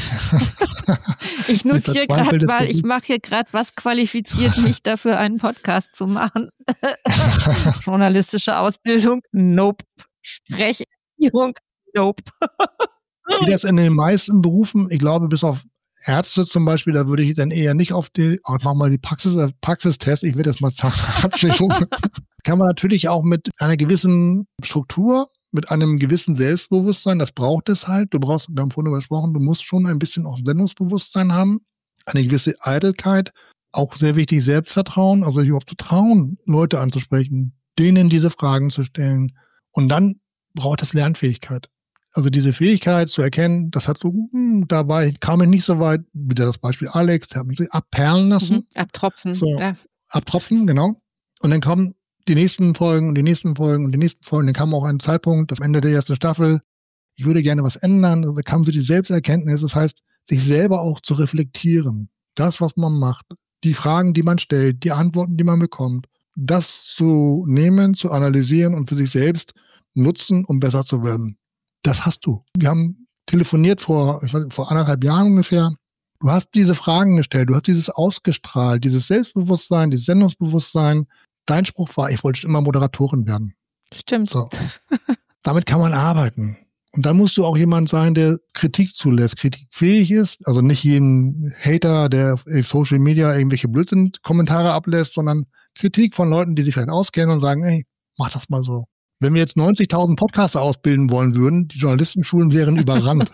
Ich notiere gerade, weil ich mache hier gerade, was qualifiziert mich dafür, einen Podcast zu machen. Journalistische Ausbildung, nope. Sprecherziehung, nope. Wie das in den meisten Berufen, ich glaube, bis auf Ärzte zum Beispiel, da würde ich dann eher nicht auf die, mach mal die Praxistest, ich will das mal Zahnreinigung. Kann man natürlich auch mit einer gewissen Struktur, mit einem gewissen Selbstbewusstsein, das braucht es halt. Wir haben vorhin gesprochen, du musst schon ein bisschen auch Sendungsbewusstsein haben, eine gewisse Eitelkeit, auch sehr wichtig Selbstvertrauen, also sich überhaupt zu trauen, Leute anzusprechen, denen diese Fragen zu stellen. Und dann braucht es Lernfähigkeit. Also diese Fähigkeit zu erkennen, das hat so, dabei kam ich nicht so weit, wieder das Beispiel Alex, der hat mich abperlen lassen. Abtropfen. So, ja. Abtropfen, genau. Und dann kommen die nächsten Folgen und die nächsten Folgen und die nächsten Folgen. Dann kam auch ein Zeitpunkt, das Ende der ersten Staffel, ich würde gerne was ändern. Da kam so die Selbsterkenntnis, das heißt, sich selber auch zu reflektieren. Das, was man macht, die Fragen, die man stellt, die Antworten, die man bekommt, das zu nehmen, zu analysieren und für sich selbst nutzen, um besser zu werden. Das hast du. Wir haben telefoniert vor 1,5 Jahren ungefähr. Du hast diese Fragen gestellt, du hast dieses ausgestrahlt, dieses Selbstbewusstsein, dieses Sendungsbewusstsein. Dein Spruch war, ich wollte schon immer Moderatorin werden. Stimmt. So. Damit kann man arbeiten. Und dann musst du auch jemand sein, der Kritik zulässt, kritikfähig ist. Also nicht jeden Hater, der auf Social Media irgendwelche Blödsinn-Kommentare ablässt, sondern Kritik von Leuten, die sich vielleicht auskennen und sagen, ey, mach das mal so. Wenn wir jetzt 90.000 Podcaster ausbilden wollen würden, die Journalistenschulen wären überrannt.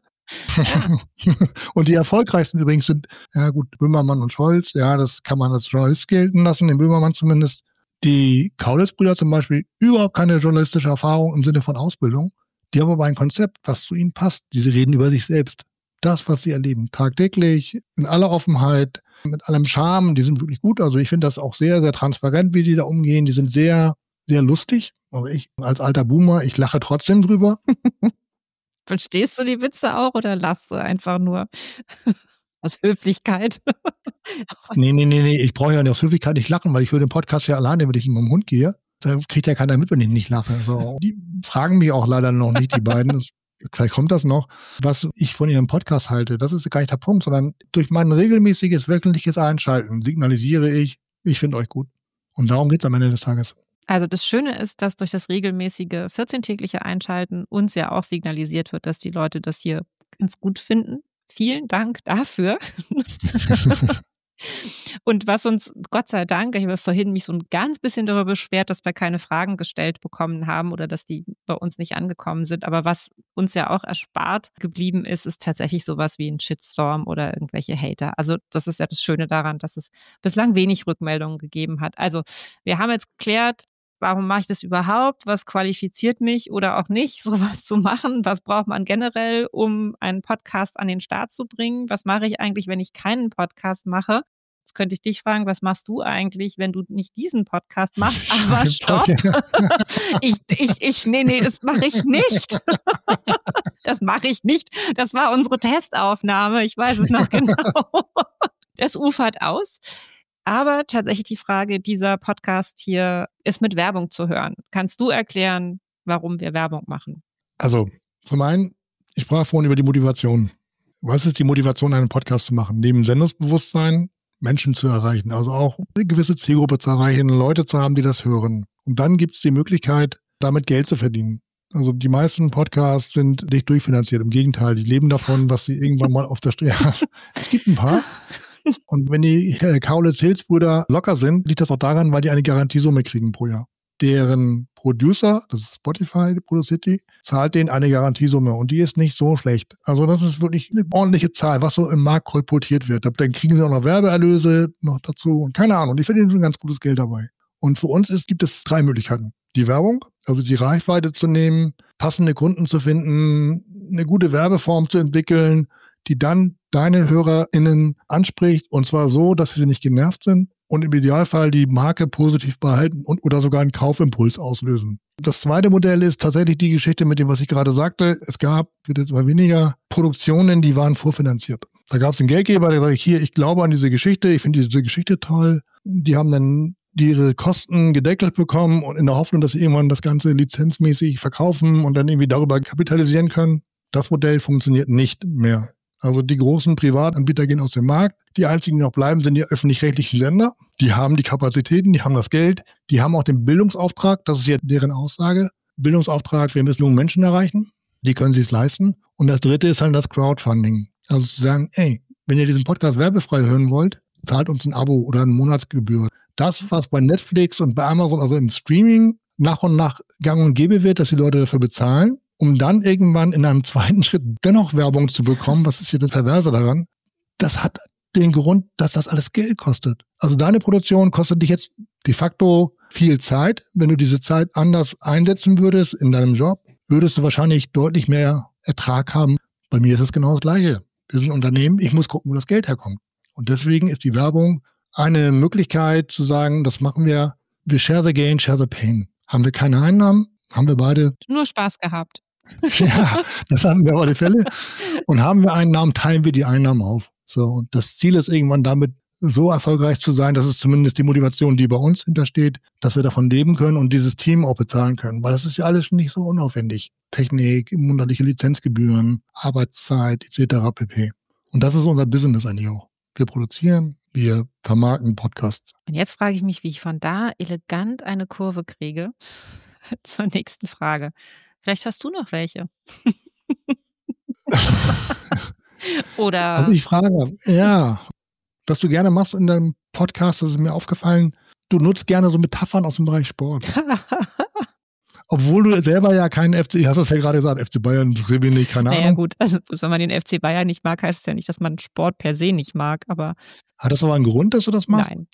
Und die erfolgreichsten übrigens sind, ja gut, Böhmermann und Scholz, ja, das kann man als Journalist gelten lassen, den Böhmermann zumindest. Die Kaulitz-Brüder zum Beispiel, überhaupt keine journalistische Erfahrung im Sinne von Ausbildung. Die haben aber ein Konzept, was zu ihnen passt. Diese reden über sich selbst. Das, was sie erleben, tagtäglich, in aller Offenheit, mit allem Charme, die sind wirklich gut. Also ich finde das auch sehr, sehr transparent, wie die da umgehen. Die sind sehr, sehr lustig. Aber ich als alter Boomer, ich lache trotzdem drüber. Verstehst du die Witze auch oder lachst du einfach nur aus Höflichkeit? Nee. Ich brauche ja nicht aus Höflichkeit nicht lachen, weil ich höre den Podcast ja alleine, wenn ich mit meinem Hund gehe. Da kriegt ja keiner mit, wenn ich nicht lache. So, die fragen mich auch leider noch nicht, die beiden. Vielleicht kommt das noch. Was ich von ihrem Podcast halte, das ist gar nicht der Punkt, sondern durch mein regelmäßiges, wöchentliches Einschalten signalisiere ich finde euch gut. Und darum geht's am Ende des Tages. Also das Schöne ist, dass durch das regelmäßige 14-tägliche Einschalten uns ja auch signalisiert wird, dass die Leute das hier ganz gut finden. Vielen Dank dafür. Und was uns, Gott sei Dank, ich habe vorhin mich so ein ganz bisschen darüber beschwert, dass wir keine Fragen gestellt bekommen haben oder dass die bei uns nicht angekommen sind. Aber was uns ja auch erspart geblieben ist, ist tatsächlich sowas wie ein Shitstorm oder irgendwelche Hater. Also das ist ja das Schöne daran, dass es bislang wenig Rückmeldungen gegeben hat. Also wir haben jetzt geklärt, warum mache ich das überhaupt? Was qualifiziert mich oder auch nicht, sowas zu machen? Was braucht man generell, um einen Podcast an den Start zu bringen? Was mache ich eigentlich, wenn ich keinen Podcast mache? Jetzt könnte ich dich fragen, was machst du eigentlich, wenn du nicht diesen Podcast machst? Aber stopp! Nee, das mache ich nicht. Das mache ich nicht. Das war unsere Testaufnahme. Ich weiß es noch genau. Das ufert aus. Aber tatsächlich die Frage, dieser Podcast hier ist mit Werbung zu hören. Kannst du erklären, warum wir Werbung machen. Also, zum einen, ich sprach vorhin über die Motivation. Was ist die Motivation, einen Podcast zu machen? Neben Sendungsbewusstsein, Menschen zu erreichen, also auch eine gewisse Zielgruppe zu erreichen, Leute zu haben, die das hören. Und dann gibt es die Möglichkeit, damit Geld zu verdienen. Also die meisten Podcasts sind nicht durchfinanziert. Im Gegenteil, die leben davon, was sie irgendwann mal auf der Strecke haben. Es gibt ein paar. Und wenn die Kaulitz-Hills-Brüder locker sind, liegt das auch daran, weil die eine Garantiesumme kriegen pro Jahr. Deren Producer, das ist Spotify, produziert die, zahlt denen eine Garantiesumme und die ist nicht so schlecht. Also das ist wirklich eine ordentliche Zahl, was so im Markt kolportiert wird. Dann kriegen sie auch noch Werbeerlöse noch dazu und keine Ahnung, die verdienen schon ganz gutes Geld dabei. Und für uns gibt es 3 Möglichkeiten. Die Werbung, also die Reichweite zu nehmen, passende Kunden zu finden, eine gute Werbeform zu entwickeln, die dann deine HörerInnen anspricht und zwar so, dass sie nicht genervt sind und im Idealfall die Marke positiv behalten und oder sogar einen Kaufimpuls auslösen. Das zweite Modell ist tatsächlich die Geschichte mit dem, was ich gerade sagte. Es gab, wird jetzt mal weniger, Produktionen, die waren vorfinanziert. Da gab es einen Geldgeber, der sagt, hier, ich glaube an diese Geschichte, ich finde diese Geschichte toll. Die haben dann ihre Kosten gedeckelt bekommen und in der Hoffnung, dass sie irgendwann das Ganze lizenzmäßig verkaufen und dann irgendwie darüber kapitalisieren können. Das Modell funktioniert nicht mehr. Also die großen Privatanbieter gehen aus dem Markt. Die einzigen, die noch bleiben, sind die öffentlich-rechtlichen Sender. Die haben die Kapazitäten, die haben das Geld, die haben auch den Bildungsauftrag, das ist ja deren Aussage. Bildungsauftrag, wir müssen junge Menschen erreichen. Die können sich es leisten. Und das dritte ist halt das Crowdfunding. Also zu sagen, ey, wenn ihr diesen Podcast werbefrei hören wollt, zahlt uns ein Abo oder eine Monatsgebühr. Das, was bei Netflix und bei Amazon, also im Streaming, nach und nach gang und gäbe wird, dass die Leute dafür bezahlen, um dann irgendwann in einem zweiten Schritt dennoch Werbung zu bekommen, was ist hier das Perverse daran, das hat den Grund, dass das alles Geld kostet. Also deine Produktion kostet dich jetzt de facto viel Zeit. Wenn du diese Zeit anders einsetzen würdest in deinem Job, würdest du wahrscheinlich deutlich mehr Ertrag haben. Bei mir ist es genau das Gleiche. Wir sind ein Unternehmen, ich muss gucken, wo das Geld herkommt. Und deswegen ist die Werbung eine Möglichkeit zu sagen, das machen wir share the gain, share the pain. Haben wir keine Einnahmen, haben wir beide nur Spaß gehabt. Ja, das haben wir auf alle Fälle. Und haben wir Einnahmen, teilen wir die Einnahmen auf. So, und das Ziel ist irgendwann damit so erfolgreich zu sein, dass es zumindest die Motivation, die bei uns hintersteht, dass wir davon leben können und dieses Team auch bezahlen können. Weil das ist ja alles schon nicht so unaufwendig. Technik, monatliche Lizenzgebühren, Arbeitszeit etc. pp. Und das ist unser Business eigentlich auch. Wir produzieren, wir vermarkten Podcasts. Und jetzt frage ich mich, wie ich von da elegant eine Kurve kriege zur nächsten Frage. Vielleicht hast du noch welche. Oder? Also ich frage, ja, was du gerne machst in deinem Podcast, das ist mir aufgefallen, du nutzt gerne so Metaphern aus dem Bereich Sport. Obwohl du selber ja keinen FC, hast du es ja gerade gesagt, FC Bayern, nicht, keine Ahnung. Naja gut, also wenn man den FC Bayern nicht mag, heißt es ja nicht, dass man Sport per se nicht mag, aber... Hat das aber einen Grund, dass du das machst? Nein.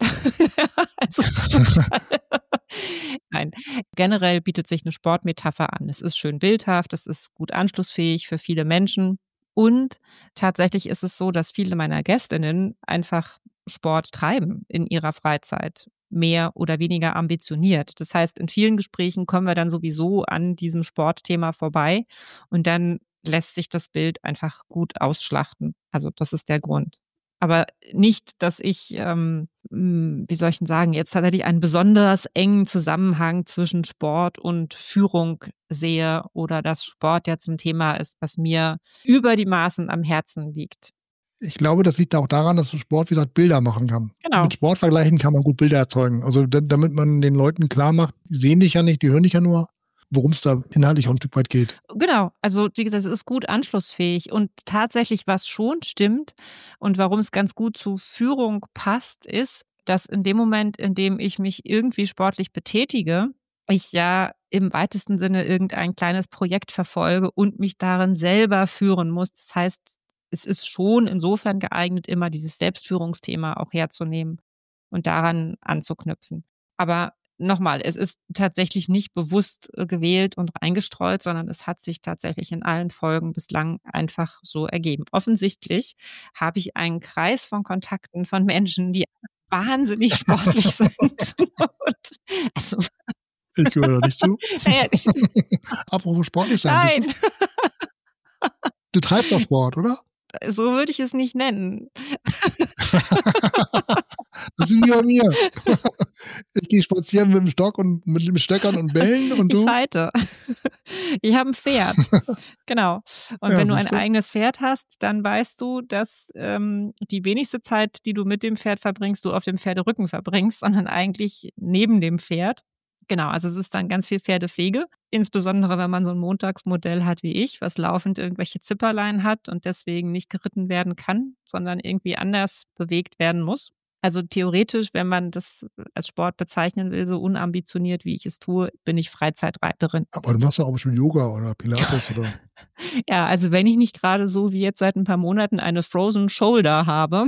Nein, generell bietet sich eine Sportmetapher an. Es ist schön bildhaft, es ist gut anschlussfähig für viele Menschen und tatsächlich ist es so, dass viele meiner Gästinnen einfach Sport treiben in ihrer Freizeit, mehr oder weniger ambitioniert. Das heißt, in vielen Gesprächen kommen wir dann sowieso an diesem Sportthema vorbei und dann lässt sich das Bild einfach gut ausschlachten. Also das ist der Grund. Aber nicht, dass ich, wie soll ich denn sagen, jetzt tatsächlich einen besonders engen Zusammenhang zwischen Sport und Führung sehe oder dass Sport jetzt ein Thema ist, was mir über die Maßen am Herzen liegt. Ich glaube, das liegt auch daran, dass Sport, wie gesagt, Bilder machen kann. Genau. Mit Sportvergleichen kann man gut Bilder erzeugen. Also damit man den Leuten klar macht, die sehen dich ja nicht, die hören dich ja nur, worum es da inhaltlich auch ein Stück weit geht. Genau, also wie gesagt, es ist gut anschlussfähig und tatsächlich, was schon stimmt und warum es ganz gut zu Führung passt, ist, dass in dem Moment, in dem ich mich irgendwie sportlich betätige, ich ja im weitesten Sinne irgendein kleines Projekt verfolge und mich darin selber führen muss. Das heißt, es ist schon insofern geeignet, immer dieses Selbstführungsthema auch herzunehmen und daran anzuknüpfen. Aber nochmal, es ist tatsächlich nicht bewusst gewählt und eingestreut, sondern es hat sich tatsächlich in allen Folgen bislang einfach so ergeben. Offensichtlich habe ich einen Kreis von Kontakten von Menschen, die wahnsinnig sportlich sind. Und also, ich gehöre da nicht zu. Naja, Apropos sportlich sein. Nein. Du treibst doch Sport, oder? So würde ich es nicht nennen. Das ist wie bei mir. Ich gehe spazieren mit dem Stock und mit Stöckern und Bällen und du? Ich reite. Ich habe ein Pferd. Genau. Und wenn du ein eigenes Pferd hast, dann weißt du, dass die wenigste Zeit, die du mit dem Pferd verbringst, du auf dem Pferderücken verbringst, sondern eigentlich neben dem Pferd. Genau, also es ist dann ganz viel Pferdepflege. Insbesondere, wenn man so ein Montagsmodell hat wie ich, was laufend irgendwelche Zipperlein hat und deswegen nicht geritten werden kann, sondern irgendwie anders bewegt werden muss. Also theoretisch, wenn man das als Sport bezeichnen will, so unambitioniert, wie ich es tue, bin ich Freizeitreiterin. Aber du machst ja auch bestimmt Yoga oder Pilates oder? Ja, also wenn ich nicht gerade so wie jetzt seit ein paar Monaten eine Frozen Shoulder habe,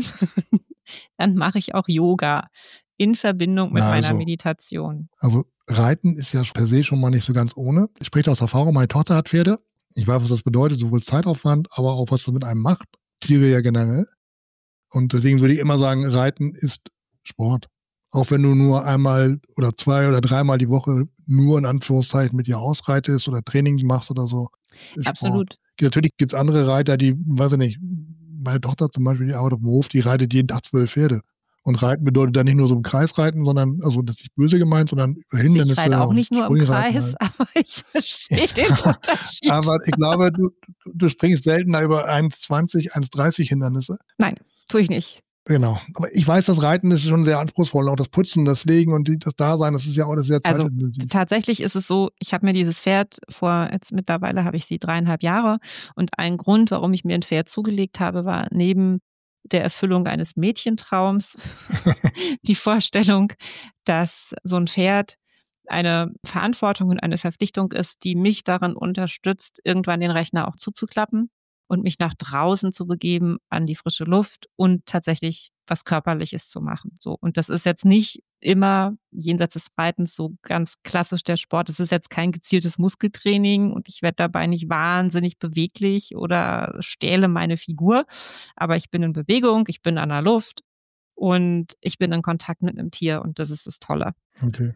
dann mache ich auch Yoga in Verbindung mit meiner Meditation. Also Reiten ist ja per se schon mal nicht so ganz ohne. Ich spreche aus Erfahrung, meine Tochter hat Pferde. Ich weiß, was das bedeutet, sowohl Zeitaufwand, aber auch was das mit einem macht. Tiere ja generell. Und deswegen würde ich immer sagen, Reiten ist Sport. Auch wenn du nur einmal oder 2 oder 3 Mal die Woche nur in Anführungszeichen mit ihr ausreitest oder Training machst oder so. Absolut. Natürlich gibt's andere Reiter, die, weiß ich nicht, meine Tochter zum Beispiel, die arbeitet auf dem Hof, die reitet jeden Tag 12 Pferde. Und Reiten bedeutet dann nicht nur so im Kreis reiten, sondern, also das ist nicht böse gemeint, sondern über Hindernisse. Ich reite auch nicht nur im Kreis, halt. Aber ich verstehe den Unterschied. Aber ich glaube, du springst seltener über 1,20, 1,30 Hindernisse. Nein, tue ich nicht. Genau. Aber ich weiß, das Reiten ist schon sehr anspruchsvoll. Auch das Putzen, das Pflegen und das Dasein, das ist ja auch alles sehr zeitintensiv. Also tatsächlich ist es so, ich habe mir dieses Pferd mittlerweile habe ich sie 3,5 Jahre. Und ein Grund, warum ich mir ein Pferd zugelegt habe, war neben der Erfüllung eines Mädchentraums die Vorstellung, dass so ein Pferd eine Verantwortung und eine Verpflichtung ist, die mich daran unterstützt, irgendwann den Rechner auch zuzuklappen und mich nach draußen zu begeben, an die frische Luft und tatsächlich was Körperliches zu machen. So. Und das ist jetzt nicht immer jenseits des Reitens so ganz klassisch der Sport. Es ist jetzt kein gezieltes Muskeltraining und ich werde dabei nicht wahnsinnig beweglich oder stähle meine Figur. Aber ich bin in Bewegung, ich bin an der Luft und ich bin in Kontakt mit einem Tier und das ist das Tolle. Okay.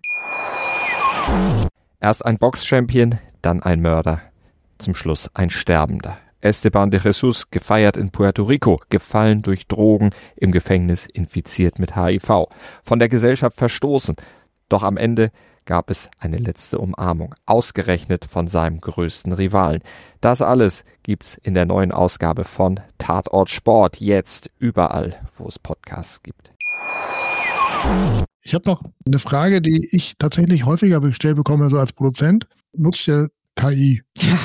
Erst ein Box-Champion, dann ein Mörder, zum Schluss ein Sterbender. Esteban de Jesus, gefeiert in Puerto Rico, gefallen durch Drogen, im Gefängnis infiziert mit HIV, von der Gesellschaft verstoßen. Doch am Ende gab es eine letzte Umarmung, ausgerechnet von seinem größten Rivalen. Das alles gibt's in der neuen Ausgabe von Tatort Sport, jetzt überall, wo es Podcasts gibt. Ich habe noch eine Frage, die ich tatsächlich häufiger gestellt bekomme, so als Produzent. Nutzt ihr KI? Ja.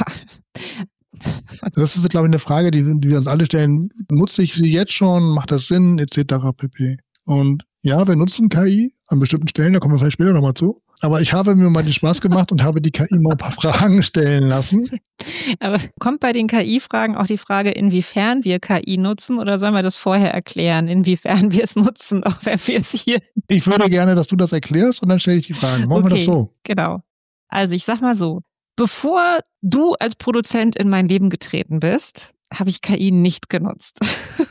Das ist, glaube ich, eine Frage, die wir uns alle stellen. Nutze ich sie jetzt schon? Macht das Sinn? Etc. pp. Und ja, wir nutzen KI an bestimmten Stellen, da kommen wir vielleicht später nochmal zu. Aber ich habe mir mal den Spaß gemacht und habe die KI mal ein paar Fragen stellen lassen. Aber kommt bei den KI-Fragen auch die Frage, inwiefern wir KI nutzen, oder sollen wir das vorher erklären, inwiefern wir es nutzen, auch wenn wir es hier... Ich würde gerne, dass du das erklärst und dann stelle ich die Fragen. Machen wir das so? Genau. Also ich sag mal so, bevor du als Produzent in mein Leben getreten bist, habe ich KI nicht genutzt.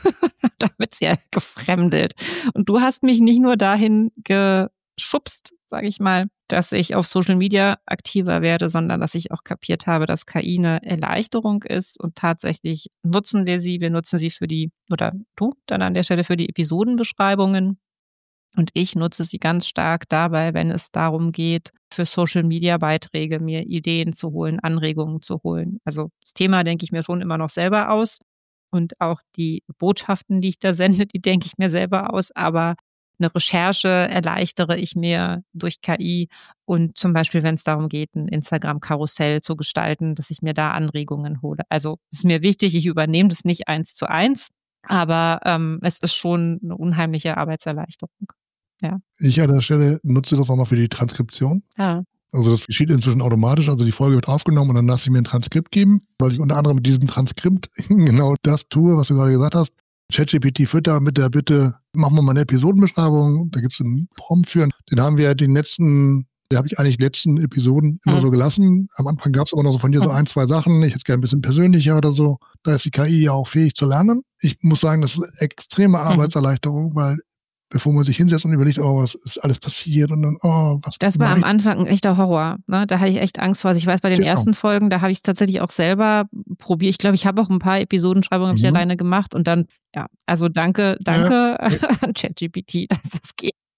Damit sie ja gefremdelt. Und du hast mich nicht nur dahin geschubst, sage ich mal, dass ich auf Social Media aktiver werde, sondern dass ich auch kapiert habe, dass KI eine Erleichterung ist und tatsächlich nutzen wir sie. Wir nutzen sie oder du dann an der Stelle für die Episodenbeschreibungen. Und ich nutze sie ganz stark dabei, wenn es darum geht, für Social-Media-Beiträge mir Ideen zu holen, Anregungen zu holen. Also das Thema denke ich mir schon immer noch selber aus. Und auch die Botschaften, die ich da sende, die denke ich mir selber aus. Aber eine Recherche erleichtere ich mir durch KI. Und zum Beispiel, wenn es darum geht, ein Instagram-Karussell zu gestalten, dass ich mir da Anregungen hole. Also es ist mir wichtig, ich übernehme das nicht 1:1. Aber es ist schon eine unheimliche Arbeitserleichterung. Ja. Ich an der Stelle nutze das auch noch für die Transkription. Ja. Also das geschieht inzwischen automatisch. Also die Folge wird aufgenommen und dann lasse ich mir ein Transkript geben, weil ich unter anderem mit diesem Transkript genau das tue, was du gerade gesagt hast. ChatGPT fütter mit der Bitte, machen wir mal eine Episodenbeschreibung. Da gibt es einen Prompt für. Den haben wir die habe ich eigentlich letzten Episoden immer so gelassen. Am Anfang gab es aber noch so von dir so 1, 2 Sachen. Ich hätte es gerne ein bisschen persönlicher oder so. Da ist die KI ja auch fähig zu lernen. Ich muss sagen, das ist eine extreme Arbeitserleichterung, weil bevor man sich hinsetzt und überlegt, was ist alles passiert und dann, was. Das war am Anfang ein echter Horror. Ne? Da hatte ich echt Angst vor. Also ich weiß, bei den ersten Folgen, da habe ich es tatsächlich auch selber probiert. Ich glaube, ich habe auch ein paar Episodenschreibungen ich alleine gemacht und dann, also danke an ChatGPT, dass das geht.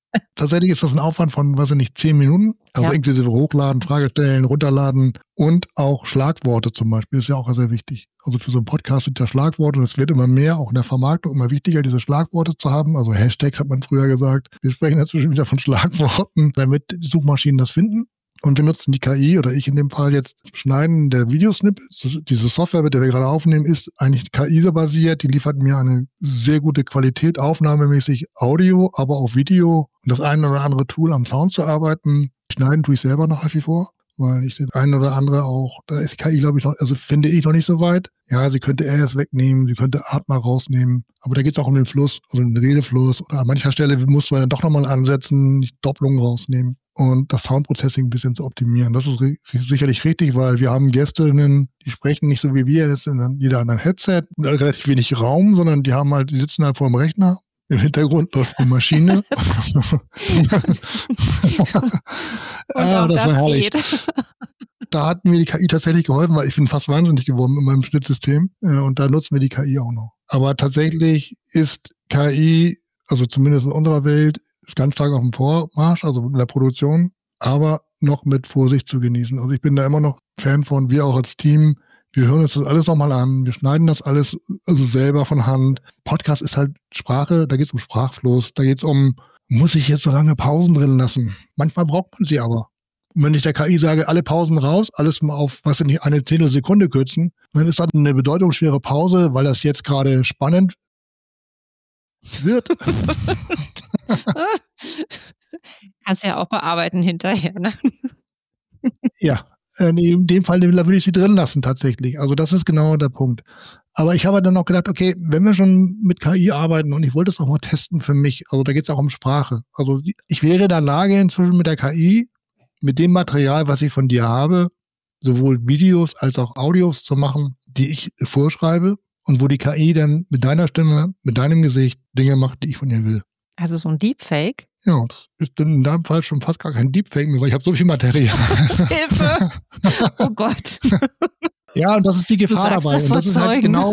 Tatsächlich ist das ein Aufwand von, 10 Minuten. Also inklusive Hochladen, Frage stellen, runterladen und auch Schlagworte zum Beispiel ist ja auch sehr wichtig. Also für so einen Podcast sind ja Schlagworte und es wird immer mehr, auch in der Vermarktung immer wichtiger, diese Schlagworte zu haben. Also Hashtags hat man früher gesagt. Wir sprechen inzwischen wieder von Schlagworten, damit die Suchmaschinen das finden. Und wir nutzen die KI, oder ich in dem Fall jetzt, zum Schneiden der Videosnippets. Diese Software, mit der wir gerade aufnehmen, ist eigentlich KI-basiert. Die liefert mir eine sehr gute Qualität, aufnahmemäßig Audio, aber auch Video. Und das eine oder andere Tool am Sound zu arbeiten. Schneiden tue ich selber nach wie vor, weil ich den einen oder andere auch, da ist KI, glaube ich, noch, also finde ich noch nicht so weit. Ja, sie könnte RS wegnehmen, sie könnte Atma rausnehmen. Aber da geht es auch um den Fluss, also den Redefluss. Oder an mancher Stelle muss man dann doch nochmal ansetzen, die Doppelung rausnehmen. Und das Soundprocessing ein bisschen zu optimieren. Das ist sicherlich richtig, weil wir haben Gästinnen, die sprechen nicht so wie wir, jetzt jeder an einem Headset, relativ wenig Raum, sondern die sitzen halt vor dem Rechner. Im Hintergrund läuft eine Maschine. Aber das war herrlich. Da hat mir die KI tatsächlich geholfen, weil ich bin fast wahnsinnig geworden mit meinem Schnittsystem. Und da nutzen wir die KI auch noch. Aber tatsächlich ist KI, also zumindest in unserer Welt, ganz stark auf dem Vormarsch, also in der Produktion, aber noch mit Vorsicht zu genießen. Also ich bin da immer noch Fan von, wir auch als Team, wir hören uns das alles nochmal an, wir schneiden das alles also selber von Hand. Podcast ist halt Sprache, da geht es um Sprachfluss, da geht es um, muss ich jetzt so lange Pausen drin lassen? Manchmal braucht man sie aber. Und wenn ich der KI sage, alle Pausen raus, alles mal auf, was nicht, eine Zehntelsekunde kürzen, dann ist das eine bedeutungsschwere Pause, weil das jetzt gerade spannend wird. Kannst ja auch bearbeiten hinterher, ne? Ja, in dem Fall würde ich sie drin lassen tatsächlich. Also das ist genau der Punkt. Aber ich habe dann auch gedacht, okay, wenn wir schon mit KI arbeiten und ich wollte es auch mal testen für mich, also da geht es auch um Sprache. Also ich wäre in der Lage inzwischen mit der KI, mit dem Material, was ich von dir habe, sowohl Videos als auch Audios zu machen, die ich vorschreibe und wo die KI dann mit deiner Stimme, mit deinem Gesicht Dinge macht, die ich von ihr will. Also so ein Deepfake? Ja, das ist in deinem Fall schon fast gar kein Deepfake mehr, weil ich habe so viel Material. Hilfe! Oh Gott. Ja, und das ist die Gefahr dabei. Und das ist halt genau.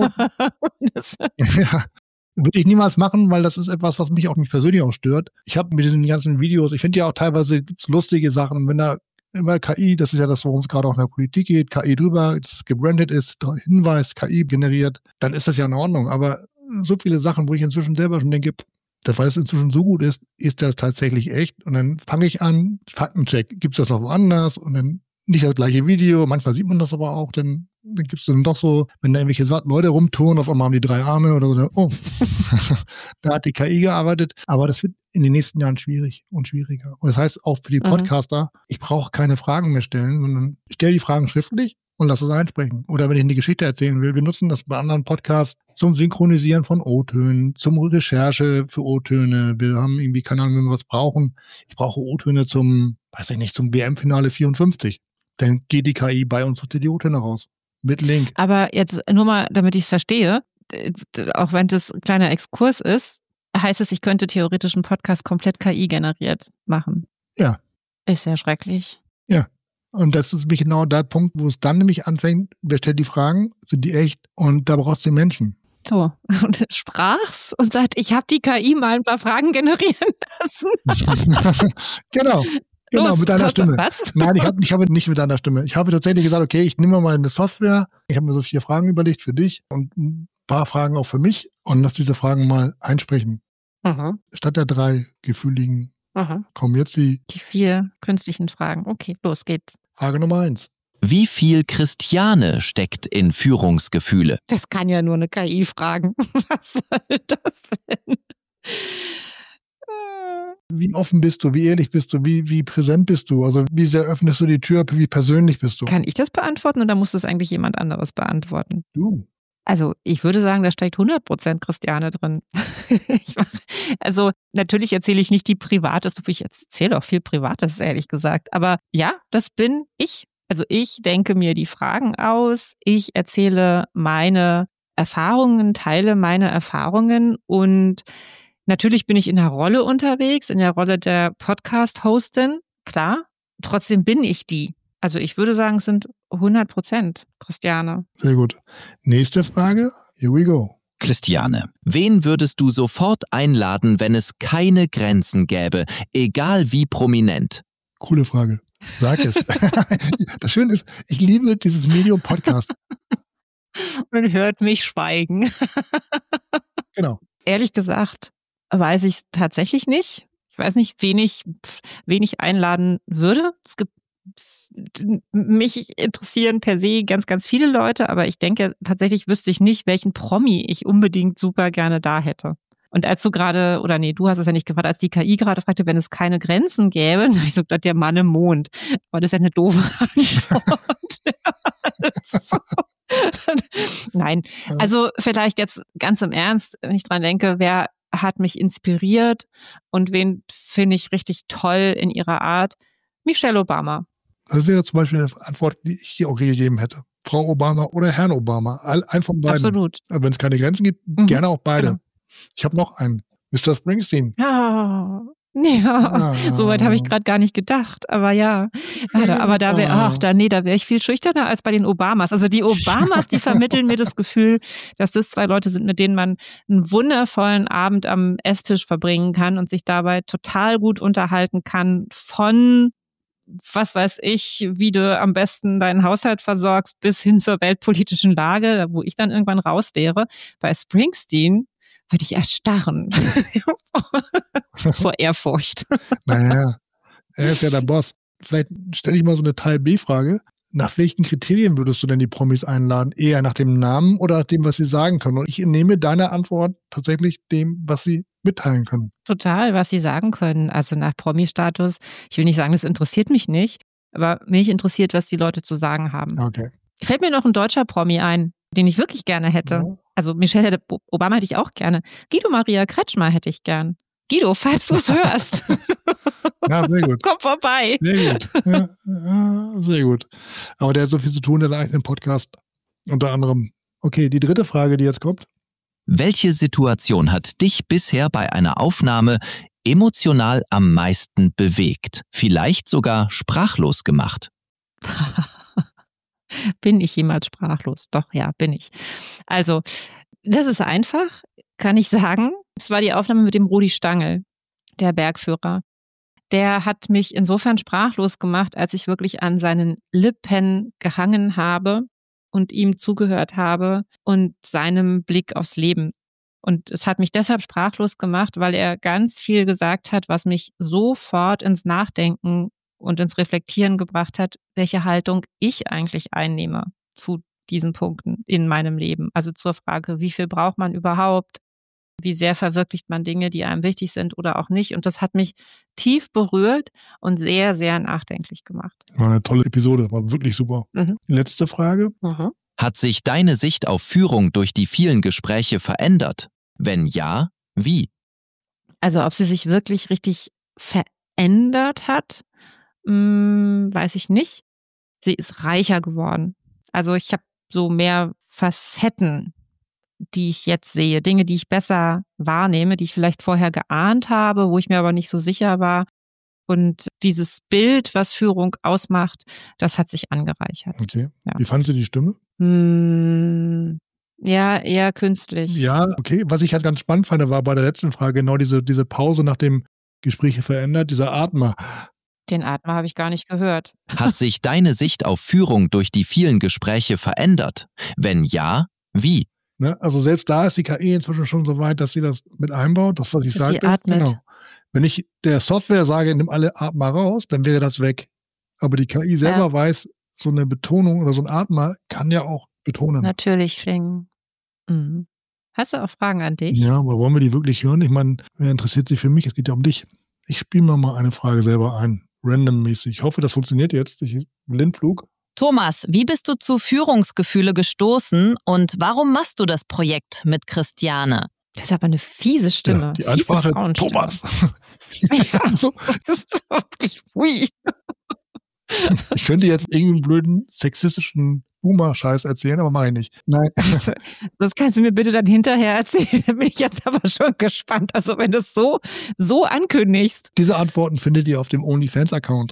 Ja, würde ich niemals machen, weil das ist etwas, was mich persönlich auch stört. Ich habe mit diesen ganzen Videos, ich finde ja auch teilweise gibt's lustige Sachen, wenn da immer KI, das ist ja das, worum es gerade auch in der Politik geht, KI drüber, das gebrandet ist, Hinweis, KI generiert, dann ist das ja in Ordnung. Aber so viele Sachen, wo ich inzwischen selber schon denke, weil es inzwischen so gut ist das tatsächlich echt? Und dann fange ich an, Faktencheck, gibt's das noch woanders? Und dann nicht das gleiche Video, manchmal sieht man das aber auch, dann gibt's dann doch so, wenn da irgendwelche Leute rumtouren, auf einmal haben die 3 Arme oder so, oh, da hat die KI gearbeitet. Aber das wird in den nächsten Jahren schwierig und schwieriger. Und das heißt auch für die Podcaster, ich brauche keine Fragen mehr stellen, sondern ich stelle die Fragen schriftlich und lasse es einsprechen. Oder wenn ich eine Geschichte erzählen will, wir nutzen das bei anderen Podcasts zum Synchronisieren von O-Tönen, zum Recherche für O-Töne. Wir haben irgendwie, keine Ahnung, wenn wir was brauchen. Ich brauche O-Töne zum WM-Finale 54. Dann geht die KI bei uns und die O-Töne raus. Mit Link. Aber jetzt nur mal, damit ich es verstehe, auch wenn das ein kleiner Exkurs ist, heißt es, ich könnte theoretisch einen Podcast komplett KI generiert machen. Ja. Ist ja schrecklich. Ja. Und das ist nämlich genau der Punkt, wo es dann nämlich anfängt, wer stellt die Fragen, sind die echt? Und da brauchst du den Menschen. So, und sprach's und sagt, ich habe die KI mal ein paar Fragen generieren lassen. Genau. Genau, Los, mit deiner Stimme. Was? Nein, ich habe nicht mit deiner Stimme. Ich habe tatsächlich gesagt, okay, ich nehme mal eine Software. Ich habe mir so 4 Fragen überlegt für dich und ein paar Fragen auch für mich und lass diese Fragen mal einsprechen. Statt der 3 gefühligen kommen jetzt die 4 künstlichen Fragen. Okay, los geht's. Frage Nummer 1. Wie viel Christiane steckt in Führungsgefühle? Das kann ja nur eine KI fragen. Was soll das denn? Wie offen bist du? Wie ehrlich bist du? Wie präsent bist du? Also wie sehr öffnest du die Tür? Wie persönlich bist du? Kann ich das beantworten oder muss das eigentlich jemand anderes beantworten? Du. Also ich würde sagen, da steckt 100% Christiane drin. Also natürlich erzähle ich nicht die Privates, ich erzähle auch viel Privates, ehrlich gesagt. Aber ja, das bin ich. Also ich denke mir die Fragen aus, ich erzähle meine Erfahrungen, teile meine Erfahrungen und natürlich bin ich in der Rolle unterwegs, in der Rolle der Podcast-Hostin, klar. Trotzdem bin ich die. Also ich würde sagen, es sind 100% Christiane. Sehr gut. Nächste Frage. Here we go. Christiane, wen würdest du sofort einladen, wenn es keine Grenzen gäbe, egal wie prominent? Coole Frage. Sag es. Das Schöne ist, ich liebe dieses Medium-Podcast. Man hört mich schweigen. Genau. Ehrlich gesagt, weiß ich es tatsächlich nicht. Ich weiß nicht, wen ich einladen würde. Mich interessieren per se ganz, ganz viele Leute, aber ich denke, tatsächlich wüsste ich nicht, welchen Promi ich unbedingt super gerne da hätte. Und als du hast es ja nicht gefragt, als die KI gerade fragte, wenn es keine Grenzen gäbe, dann habe ich so gedacht, der Mann im Mond. Aber das ist ja eine doofe Antwort. Nein, also vielleicht jetzt ganz im Ernst, wenn ich dran denke, wer hat mich inspiriert und wen finde ich richtig toll in ihrer Art? Michelle Obama. Das wäre zum Beispiel eine Antwort, die ich hier auch gegeben hätte. Frau Obama oder Herrn Obama. Ein von beiden. Absolut. Wenn es keine Grenzen gibt, gerne auch beide. Genau. Ich habe noch einen. Mr. Springsteen. Ja, so weit habe ich gerade gar nicht gedacht. Aber ja, aber da wäre ich viel schüchterner als bei den Obamas. Also die Obamas, die vermitteln mir das Gefühl, dass das zwei Leute sind, mit denen man einen wundervollen Abend am Esstisch verbringen kann und sich dabei total gut unterhalten kann von, was weiß ich, wie du am besten deinen Haushalt versorgst, bis hin zur weltpolitischen Lage, wo ich dann irgendwann raus wäre. Bei Springsteen würde ich erstarren vor Ehrfurcht. Naja, er ist ja der Boss. Vielleicht stelle ich mal so eine Teil-B-Frage. Nach welchen Kriterien würdest du denn die Promis einladen? Eher nach dem Namen oder nach dem, was sie sagen können? Und ich nehme deine Antwort tatsächlich dem, was sie mitteilen können. Total, was sie sagen können. Also nach Promi-Status. Ich will nicht sagen, das interessiert mich nicht, aber mich interessiert, was die Leute zu sagen haben. Okay. Fällt mir noch ein deutscher Promi ein, den ich wirklich gerne hätte. Ja. Also Michelle Obama hätte ich auch gerne. Guido Maria Kretschmer hätte ich gern. Guido, falls du es hörst. Ja, sehr gut. Komm vorbei. Sehr gut. Ja, sehr gut. Aber der hat so viel zu tun in der eigenen Podcast. Unter anderem. Okay, die dritte Frage, die jetzt kommt. Welche Situation hat dich bisher bei einer Aufnahme emotional am meisten bewegt? Vielleicht sogar sprachlos gemacht? Bin ich jemals sprachlos? Doch, ja, bin ich. Also, das ist einfach, kann ich sagen. Es war die Aufnahme mit dem Rudi Stangl, der Bergführer. Der hat mich insofern sprachlos gemacht, als ich wirklich an seinen Lippen gehangen habe und ihm zugehört habe und seinem Blick aufs Leben. Und es hat mich deshalb sprachlos gemacht, weil er ganz viel gesagt hat, was mich sofort ins Nachdenken und ins Reflektieren gebracht hat, welche Haltung ich eigentlich einnehme zu diesen Punkten in meinem Leben. Also zur Frage, wie viel braucht man überhaupt? Wie sehr verwirklicht man Dinge, die einem wichtig sind oder auch nicht? Und das hat mich tief berührt und sehr, sehr nachdenklich gemacht. War eine tolle Episode, war wirklich super. Letzte Frage. Hat sich deine Sicht auf Führung durch die vielen Gespräche verändert? Wenn ja, wie? Also ob sie sich wirklich richtig verändert hat, weiß ich nicht. Sie ist reicher geworden. Also ich habe so mehr Facetten, die ich jetzt sehe, Dinge, die ich besser wahrnehme, die ich vielleicht vorher geahnt habe, wo ich mir aber nicht so sicher war. Und dieses Bild, was Führung ausmacht, das hat sich angereichert. Okay. Ja. Wie fandst du die Stimme? Ja, eher künstlich. Ja, okay. Was ich halt ganz spannend fand, war bei der letzten Frage genau diese Pause, nachdem Gespräche verändert, dieser Atmer. Den Atmer habe ich gar nicht gehört. Hat sich deine Sicht auf Führung durch die vielen Gespräche verändert? Wenn ja, wie? Ne? Also selbst da ist die KI inzwischen schon so weit, dass sie das mit einbaut, das, was ich sagte. Sie atmet. Genau. Wenn ich der Software sage, nimm alle Atmer raus, dann wäre das weg. Aber die KI selber weiß, so eine Betonung oder so ein Atmer kann ja auch betonen. Natürlich klingen. Hast du auch Fragen an dich? Ja, aber wollen wir die wirklich hören? Ich meine, wer interessiert sich für mich? Es geht ja um dich. Ich spiele mir mal eine Frage selber ein, randommäßig. Ich hoffe, das funktioniert jetzt. Blindflug. Thomas, wie bist du zu Führungsgefühle gestoßen und warum machst du das Projekt mit Christiane? Das ist aber eine fiese Stimme. Ja, die Ansprache Thomas. Ja, also, das ist wirklich hui. Ich könnte jetzt irgendeinen blöden sexistischen Boomer-Scheiß erzählen, aber mache ich nicht. Nein. Das kannst du mir bitte dann hinterher erzählen. Da bin ich jetzt aber schon gespannt. Also wenn du es so ankündigst. Diese Antworten findet ihr auf dem OnlyFans-Account.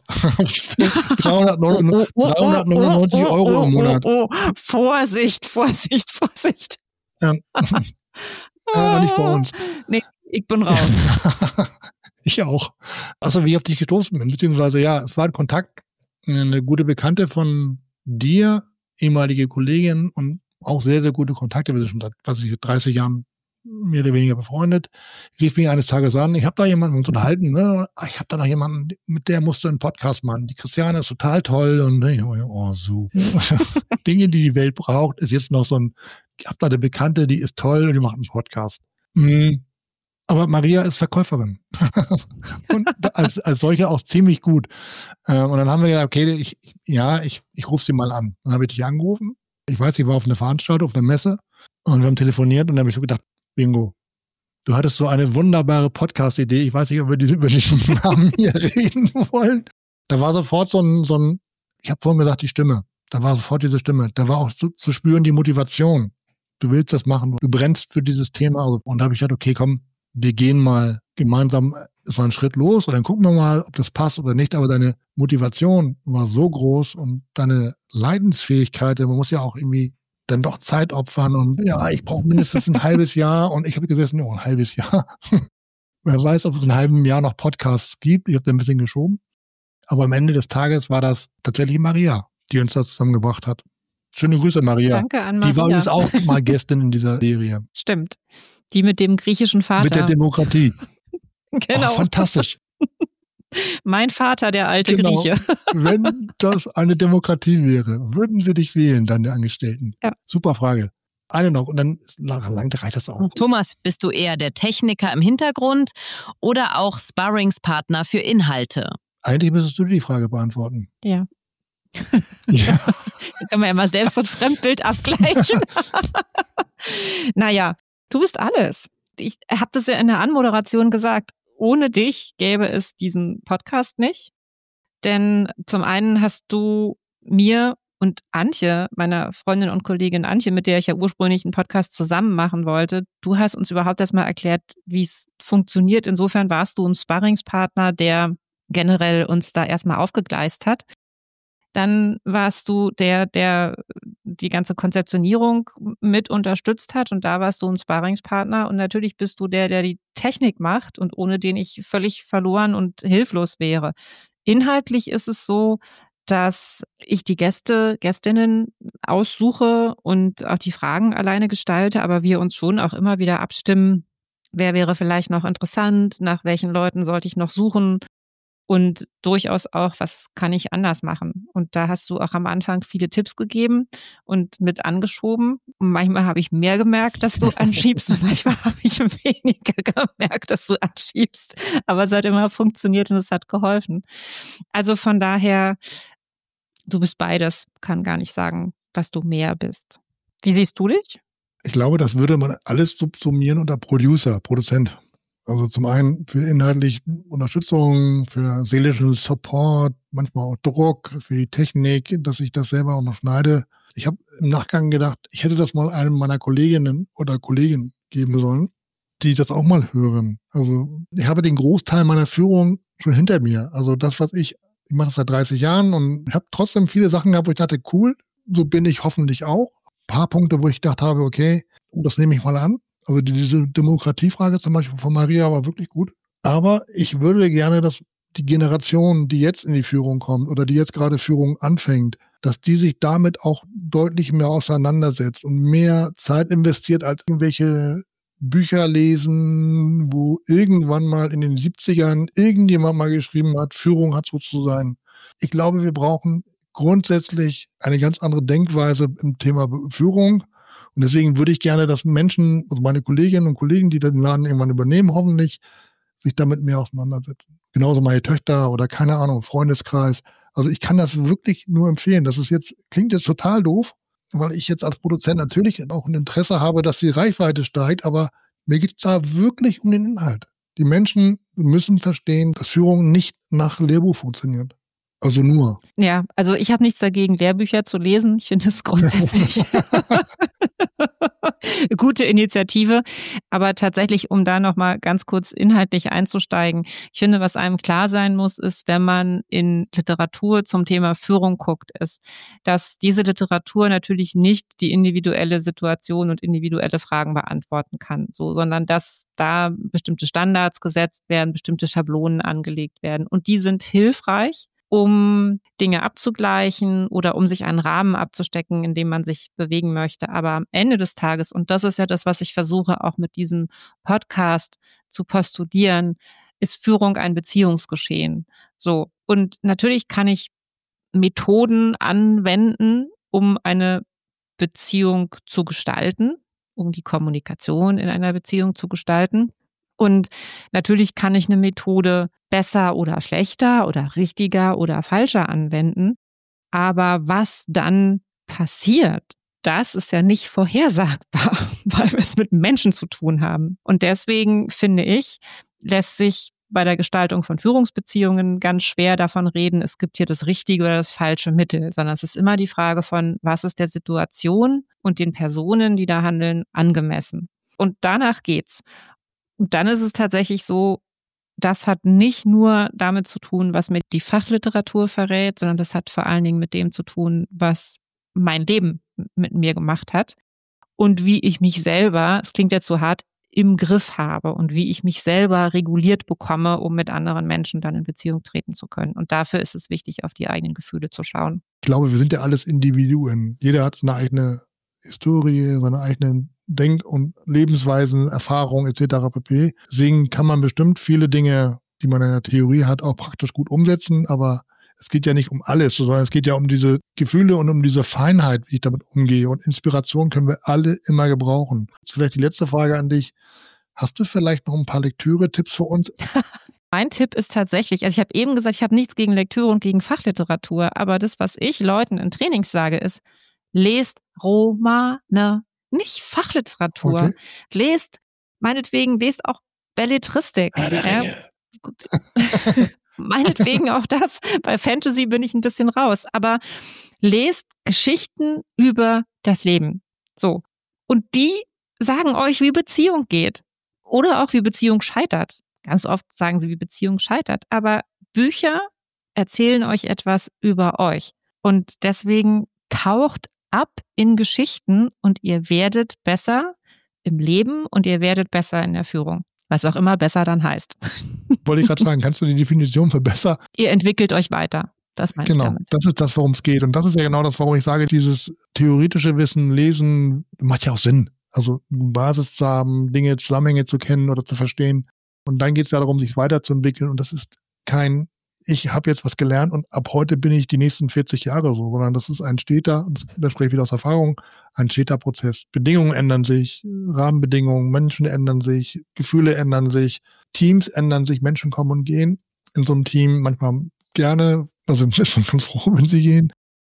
399 € im Monat. Vorsicht. Aber nicht bei uns. Nee, ich bin raus. Ich auch. Also wie ich auf dich gestoßen bin, beziehungsweise ja, es war ein Kontakt, eine gute Bekannte von dir, ehemalige Kollegin und auch sehr, sehr gute Kontakte. Wir sind schon seit 30 Jahren mehr oder weniger befreundet. Rief mich eines Tages an, ich habe da jemanden uns unterhalten, ne? Ich habe da noch jemanden, mit der musst du einen Podcast machen. Die Christiane ist total toll und so. Dinge, die die Welt braucht, ist jetzt noch so ich habe da eine Bekannte, die ist toll und die macht einen Podcast. Aber Maria ist Verkäuferin. Und als solche auch ziemlich gut. Und dann haben wir gedacht, okay, ich rufe sie mal an. Dann habe ich dich angerufen. Ich weiß, ich war auf einer Veranstaltung, auf einer Messe und wir haben telefoniert und dann habe ich so gedacht, Bingo, du hattest so eine wunderbare Podcast-Idee. Ich weiß nicht, ob wir über diesen Namen hier reden wollen. Da war sofort so ein, ich habe vorhin gesagt, die Stimme. Da war sofort diese Stimme. Da war auch zu spüren die Motivation. Du willst das machen, du brennst für dieses Thema. Und da habe ich gedacht, okay, komm, wir gehen mal gemeinsam einen Schritt los und dann gucken wir mal, ob das passt oder nicht. Aber deine Motivation war so groß und deine Leidensfähigkeit, man muss ja auch irgendwie dann doch Zeit opfern und ja, ich brauche mindestens ein halbes Jahr und ich habe gesessen, ein halbes Jahr. Wer weiß, ob es in einem halben Jahr noch Podcasts gibt. Ich habe da ein bisschen geschoben. Aber am Ende des Tages war das tatsächlich Maria, die uns da zusammengebracht hat. Schöne Grüße, Maria. Danke an Maria. Die war übrigens auch mal Gästin in dieser Serie. Stimmt. Die mit dem griechischen Vater. Mit der Demokratie. Genau. Fantastisch. Mein Vater, der alte genau. Grieche. Wenn das eine Demokratie wäre, würden sie dich wählen, deine Angestellten? Ja. Super Frage. Eine noch und dann reicht das auch. Thomas, bist du eher der Techniker im Hintergrund oder auch Sparringspartner für Inhalte? Eigentlich müsstest du die Frage beantworten. Ja. Ja. Da kann man ja mal selbst so ein Fremdbild abgleichen. Naja, du bist alles. Ich habe das ja in der Anmoderation gesagt. Ohne dich gäbe es diesen Podcast nicht. Denn zum einen hast du mir und Antje, meiner Freundin und Kollegin Antje, mit der ich ja ursprünglich einen Podcast zusammen machen wollte, du hast uns überhaupt erst mal erklärt, wie es funktioniert. Insofern warst du ein Sparringspartner, der generell uns da erstmal aufgegleist hat. Dann warst du der die ganze Konzeptionierung mit unterstützt hat und da warst du ein Sparringspartner und natürlich bist du der die Technik macht und ohne den ich völlig verloren und hilflos wäre. Inhaltlich ist es so, dass ich die Gästinnen aussuche und auch die Fragen alleine gestalte, aber wir uns schon auch immer wieder abstimmen, wer wäre vielleicht noch interessant, nach welchen Leuten sollte ich noch suchen. Und durchaus auch, was kann ich anders machen? Und da hast du auch am Anfang viele Tipps gegeben und mit angeschoben. Und manchmal habe ich mehr gemerkt, dass du anschiebst und manchmal habe ich weniger gemerkt, dass du anschiebst. Aber es hat immer funktioniert und es hat geholfen. Also von daher, du bist beides, kann gar nicht sagen, was du mehr bist. Wie siehst du dich? Ich glaube, das würde man alles subsumieren unter Produzent. Also zum einen für inhaltliche Unterstützung, für seelischen Support, manchmal auch Druck, für die Technik, dass ich das selber auch noch schneide. Ich habe im Nachgang gedacht, ich hätte das mal einem meiner Kolleginnen oder Kollegen geben sollen, die das auch mal hören. Also ich habe den Großteil meiner Führung schon hinter mir. Also das, ich mache das seit 30 Jahren und habe trotzdem viele Sachen gehabt, wo ich dachte, cool, so bin ich hoffentlich auch. Ein paar Punkte, wo ich gedacht habe, okay, das nehme ich mal an. Also diese Demokratiefrage zum Beispiel von Maria war wirklich gut. Aber ich würde gerne, dass die Generation, die jetzt in die Führung kommt oder die jetzt gerade Führung anfängt, dass die sich damit auch deutlich mehr auseinandersetzt und mehr Zeit investiert als irgendwelche Bücher lesen, wo irgendwann mal in den 70ern irgendjemand mal geschrieben hat, Führung hat so zu sein. Ich glaube, wir brauchen grundsätzlich eine ganz andere Denkweise im Thema Führung. Und deswegen würde ich gerne, dass Menschen, also meine Kolleginnen und Kollegen, die den Laden irgendwann übernehmen, hoffentlich sich damit mehr auseinandersetzen. Genauso meine Töchter oder keine Ahnung, Freundeskreis. Also ich kann das wirklich nur empfehlen. Das ist klingt jetzt total doof, weil ich jetzt als Produzent natürlich auch ein Interesse habe, dass die Reichweite steigt, aber mir geht es da wirklich um den Inhalt. Die Menschen müssen verstehen, dass Führung nicht nach Lehrbuch funktioniert. Also nur. Ja, also ich habe nichts dagegen, Lehrbücher zu lesen. Ich finde es grundsätzlich gute Initiative. Aber tatsächlich, um da nochmal ganz kurz inhaltlich einzusteigen, ich finde, was einem klar sein muss, ist, wenn man in Literatur zum Thema Führung guckt, ist, dass diese Literatur natürlich nicht die individuelle Situation und individuelle Fragen beantworten kann, sondern dass da bestimmte Standards gesetzt werden, bestimmte Schablonen angelegt werden. Und die sind hilfreich, um Dinge abzugleichen oder um sich einen Rahmen abzustecken, in dem man sich bewegen möchte. Aber am Ende des Tages, und das ist ja das, was ich versuche auch mit diesem Podcast zu postulieren, ist Führung ein Beziehungsgeschehen. So. Und natürlich kann ich Methoden anwenden, um eine Beziehung zu gestalten, um die Kommunikation in einer Beziehung zu gestalten. Und natürlich kann ich eine Methode besser oder schlechter oder richtiger oder falscher anwenden. Aber was dann passiert, das ist ja nicht vorhersagbar, weil wir es mit Menschen zu tun haben. Und deswegen finde ich, lässt sich bei der Gestaltung von Führungsbeziehungen ganz schwer davon reden, es gibt hier das richtige oder das falsche Mittel, sondern es ist immer die Frage von, was ist der Situation und den Personen, die da handeln, angemessen. Und danach geht's. Und dann ist es tatsächlich so, das hat nicht nur damit zu tun, was mir die Fachliteratur verrät, sondern das hat vor allen Dingen mit dem zu tun, was mein Leben mit mir gemacht hat und wie ich mich selber, es klingt jetzt so hart, im Griff habe und wie ich mich selber reguliert bekomme, um mit anderen Menschen dann in Beziehung treten zu können. Und dafür ist es wichtig, auf die eigenen Gefühle zu schauen. Ich glaube, wir sind ja alles Individuen. Jeder hat seine eigene Historie, seine eigenen Denk- und Lebensweisen, Erfahrungen etc. pp. Deswegen kann man bestimmt viele Dinge, die man in der Theorie hat, auch praktisch gut umsetzen, aber es geht ja nicht um alles, sondern es geht ja um diese Gefühle und um diese Feinheit, wie ich damit umgehe. Und Inspiration können wir alle immer gebrauchen. Jetzt vielleicht die letzte Frage an dich. Hast du vielleicht noch ein paar Lektüre-Tipps für uns? Mein Tipp ist tatsächlich, also ich habe eben gesagt, ich habe nichts gegen Lektüre und gegen Fachliteratur, aber das, was ich Leuten in Trainings sage, ist, lest Romane, nicht Fachliteratur. Okay. Lest auch Belletristik. Ja, gut. Meinetwegen auch das. Bei Fantasy bin ich ein bisschen raus. Aber lest Geschichten über das Leben. So. Und die sagen euch, wie Beziehung geht. Oder auch, wie Beziehung scheitert. Ganz oft sagen sie, wie Beziehung scheitert. Aber Bücher erzählen euch etwas über euch. Und deswegen taucht ab in Geschichten und ihr werdet besser im Leben und ihr werdet besser in der Führung. Was auch immer besser dann heißt. Wollte ich gerade sagen, kannst du die Definition für besser? Ihr entwickelt euch weiter. Das meine ich damit. Genau, das ist das, worum es geht. Und das ist ja genau das, warum ich sage, dieses theoretische Wissen, Lesen, macht ja auch Sinn. Also Basis zu haben, Dinge, Zusammenhänge zu kennen oder zu verstehen. Und dann geht es ja darum, sich weiterzuentwickeln. Und das ist kein, ich habe jetzt was gelernt und ab heute bin ich die nächsten 40 Jahre so, sondern das ist ein steter, das spreche ich wieder aus Erfahrung, ein steter Prozess. Bedingungen ändern sich, Rahmenbedingungen, Menschen ändern sich, Gefühle ändern sich, Teams ändern sich, Menschen kommen und gehen. In so einem Team manchmal gerne, also ist man ganz froh, wenn sie gehen.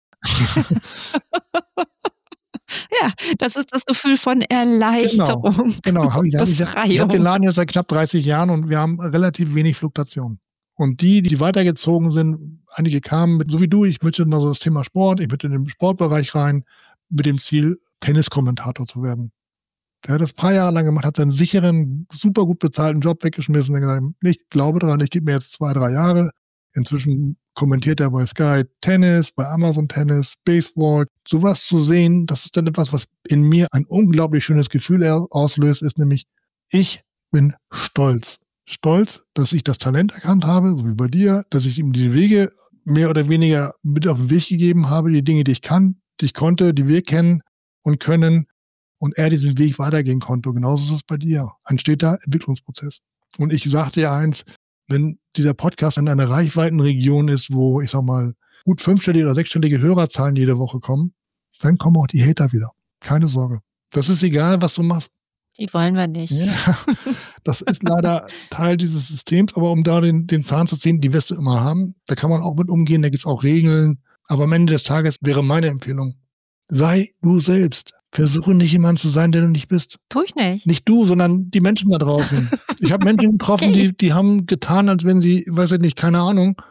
Ja, das ist das Gefühl von Erleichterung. Genau. Ich hab den Laden jetzt seit knapp 30 Jahren und wir haben relativ wenig Fluktuation. Und die weitergezogen sind, einige kamen, so wie du, ich möchte mal so das Thema Sport, ich möchte in den Sportbereich rein, mit dem Ziel, Tenniskommentator zu werden. Der hat das ein paar Jahre lang gemacht, hat seinen sicheren, super gut bezahlten Job weggeschmissen und gesagt, ich glaube daran, ich gebe mir jetzt 2-3 Jahre. Inzwischen kommentiert er bei Sky Tennis, bei Amazon Tennis, Baseball. Sowas zu sehen, das ist dann etwas, was in mir ein unglaublich schönes Gefühl auslöst, ist nämlich, ich bin stolz. Stolz, dass ich das Talent erkannt habe, so wie bei dir, dass ich ihm die Wege mehr oder weniger mit auf den Weg gegeben habe, die Dinge, die ich kann, die ich konnte, die wir kennen und können und er diesen Weg weitergehen konnte. Und genauso ist es bei dir. Ein steter Entwicklungsprozess. Und ich sagte ja eins, wenn dieser Podcast in einer Reichweitenregion ist, wo, ich sag mal, gut 5-stellige oder 6-stellige Hörerzahlen jede Woche kommen, dann kommen auch die Hater wieder. Keine Sorge. Das ist egal, was du machst. Die wollen wir nicht. Ja, das ist leider Teil dieses Systems, aber um da den Zahn zu ziehen, die wirst du immer haben. Da kann man auch mit umgehen, da gibt's auch Regeln. Aber am Ende des Tages wäre meine Empfehlung, sei du selbst. Versuche nicht jemand zu sein, der du nicht bist. Tu ich nicht. Nicht du, sondern die Menschen da draußen. Ich habe Menschen getroffen, okay, die haben getan, als wenn sie, weiß ich nicht, keine Ahnung.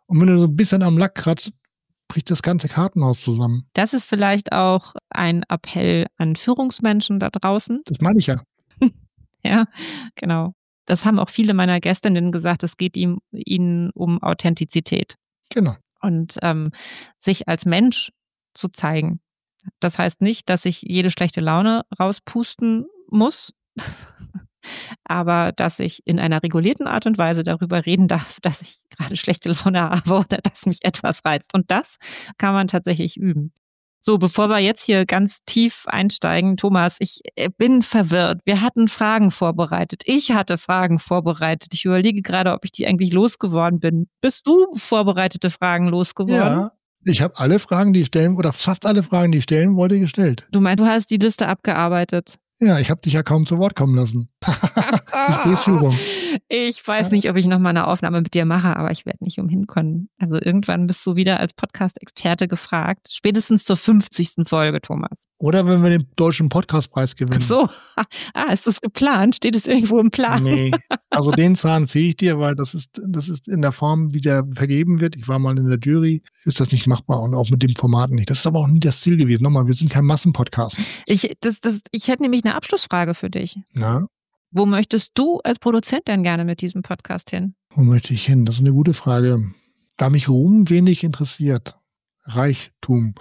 Und wenn du so ein bisschen am Lack kratzt, bricht das ganze Kartenhaus zusammen. Das ist vielleicht auch ein Appell an Führungsmenschen da draußen. Das meine ich ja. Ja, genau. Das haben auch viele meiner Gästinnen gesagt, es geht ihnen um Authentizität. Genau. Und sich als Mensch zu zeigen. Das heißt nicht, dass ich jede schlechte Laune rauspusten muss, aber dass ich in einer regulierten Art und Weise darüber reden darf, dass ich gerade schlechte Laune habe oder dass mich etwas reizt. Und das kann man tatsächlich üben. So, bevor wir jetzt hier ganz tief einsteigen, Thomas, ich bin verwirrt. Wir hatten Fragen vorbereitet. Ich hatte Fragen vorbereitet. Ich überlege gerade, ob ich die eigentlich losgeworden bin. Bist du vorbereitete Fragen losgeworden? Ja, ich habe alle Fragen, die ich stellen, oder fast alle Fragen, die ich stellen wollte, gestellt. Du meinst, du hast die Liste abgearbeitet? Ja, ich habe dich ja kaum zu Wort kommen lassen. Gesprächsführung. Ich weiß nicht, ob ich noch mal eine Aufnahme mit dir mache, aber ich werde nicht umhin können. Also irgendwann bist du wieder als Podcast-Experte gefragt. Spätestens zur 50. Folge, Thomas. Oder wenn wir den Deutschen Podcastpreis gewinnen. So, ist das geplant? Steht es irgendwo im Plan? Nee, also den Zahn ziehe ich dir, weil das ist in der Form, wie der vergeben wird. Ich war mal in der Jury, ist das nicht machbar und auch mit dem Format nicht. Das ist aber auch nie das Ziel gewesen. Nochmal, wir sind kein Massenpodcast. Ich hätte nämlich eine Abschlussfrage für dich. Na? Wo möchtest du als Produzent denn gerne mit diesem Podcast hin? Wo möchte ich hin? Das ist eine gute Frage. Da mich Ruhm wenig interessiert. Reichtum.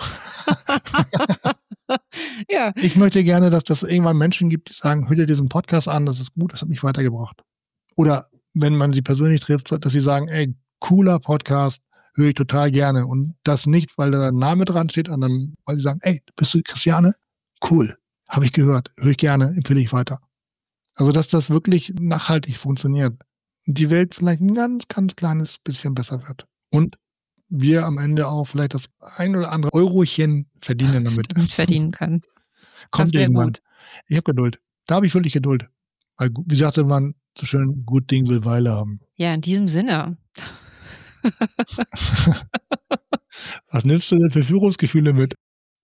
Ja. Ich möchte gerne, dass das irgendwann Menschen gibt, die sagen, hör dir diesen Podcast an, das ist gut, das hat mich weitergebracht. Oder wenn man sie persönlich trifft, dass sie sagen, ey, cooler Podcast, höre ich total gerne. Und das nicht, weil da ein Name dran steht, sondern weil sie sagen, ey, bist du Christiane? Cool, habe ich gehört, höre ich gerne, empfehle ich weiter. Also, dass das wirklich nachhaltig funktioniert. Und die Welt vielleicht ein ganz, ganz kleines bisschen besser wird. Und wir am Ende auch vielleicht das ein oder andere Eurochen verdienen damit. Verdienen können. Kommt irgendwann. Gut. Ich habe Geduld. Da habe ich wirklich Geduld. Weil, wie sagte man so schön, gut Ding will Weile haben. Ja, in diesem Sinne. Was nimmst du denn für Führungsgefühle mit?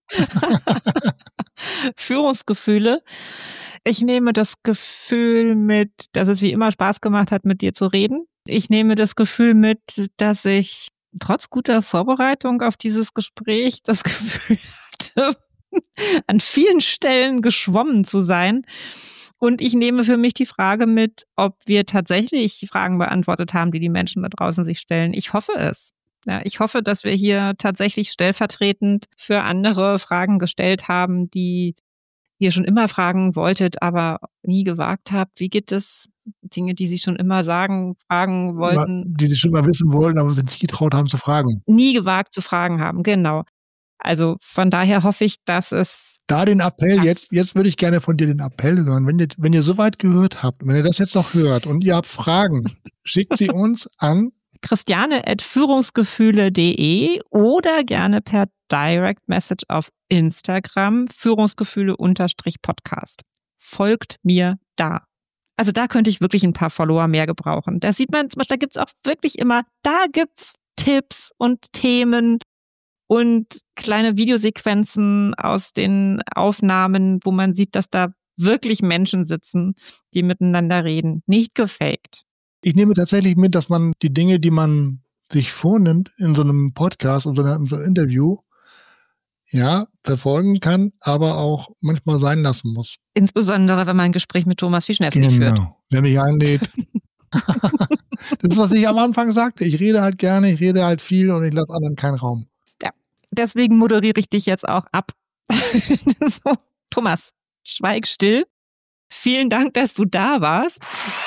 Führungsgefühle. Ich nehme das Gefühl mit, dass es wie immer Spaß gemacht hat, mit dir zu reden. Ich nehme das Gefühl mit, dass ich trotz guter Vorbereitung auf dieses Gespräch das Gefühl hatte, an vielen Stellen geschwommen zu sein. Und ich nehme für mich die Frage mit, ob wir tatsächlich Fragen beantwortet haben, die die Menschen da draußen sich stellen. Ich hoffe es. Ja, ich hoffe, dass wir hier tatsächlich stellvertretend für andere Fragen gestellt haben, die ihr schon immer fragen wolltet, aber nie gewagt habt. Wie geht es? Dinge, die Sie schon immer fragen wollten. Die Sie schon mal wissen wollten, aber Sie nicht getraut haben zu fragen. Nie gewagt zu fragen haben, genau. Also von daher hoffe ich, dass es... Da den Appell, jetzt würde ich gerne von dir den Appell hören. Wenn ihr soweit gehört habt, wenn ihr das jetzt noch hört und ihr habt Fragen, schickt sie uns an christiane@führungsgefühle.de oder gerne per Direct Message auf Instagram, Führungsgefühle_Podcast. Folgt mir da. Also da könnte ich wirklich ein paar Follower mehr gebrauchen. Da sieht man zum Beispiel, da gibt's auch wirklich immer, da gibt's Tipps und Themen und kleine Videosequenzen aus den Aufnahmen, wo man sieht, dass da wirklich Menschen sitzen, die miteinander reden. Nicht gefaked. Ich nehme tatsächlich mit, dass man die Dinge, die man sich vornimmt in so einem Podcast, in so einem Interview, ja, verfolgen kann, aber auch manchmal sein lassen muss. Insbesondere, wenn man ein Gespräch mit Thomas Wischnewski führt. Wer mich einlädt. Das ist, was ich am Anfang sagte. Ich rede halt gerne, ich rede halt viel und ich lasse anderen keinen Raum. Ja, deswegen moderiere ich dich jetzt auch ab. So, Thomas, schweig still. Vielen Dank, dass du da warst.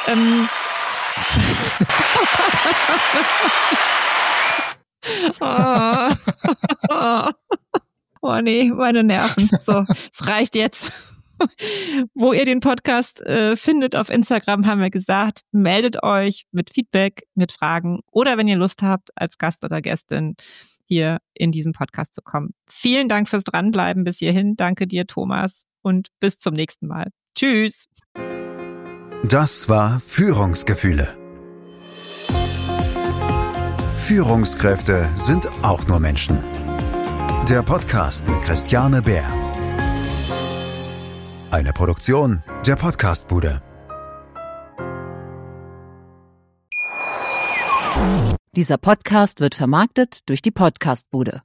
Oh nee, meine Nerven. So, es reicht jetzt. Wo ihr den Podcast findet auf Instagram, haben wir gesagt, meldet euch mit Feedback, mit Fragen oder wenn ihr Lust habt, als Gast oder Gästin hier in diesen Podcast zu kommen. Vielen Dank fürs Dranbleiben bis hierhin. Danke dir, Thomas, und bis zum nächsten Mal. Tschüss. Das war Führungsgefühle. Führungskräfte sind auch nur Menschen. Der Podcast mit Christiane Bär. Eine Produktion der Podcastbude. Dieser Podcast wird vermarktet durch die Podcastbude.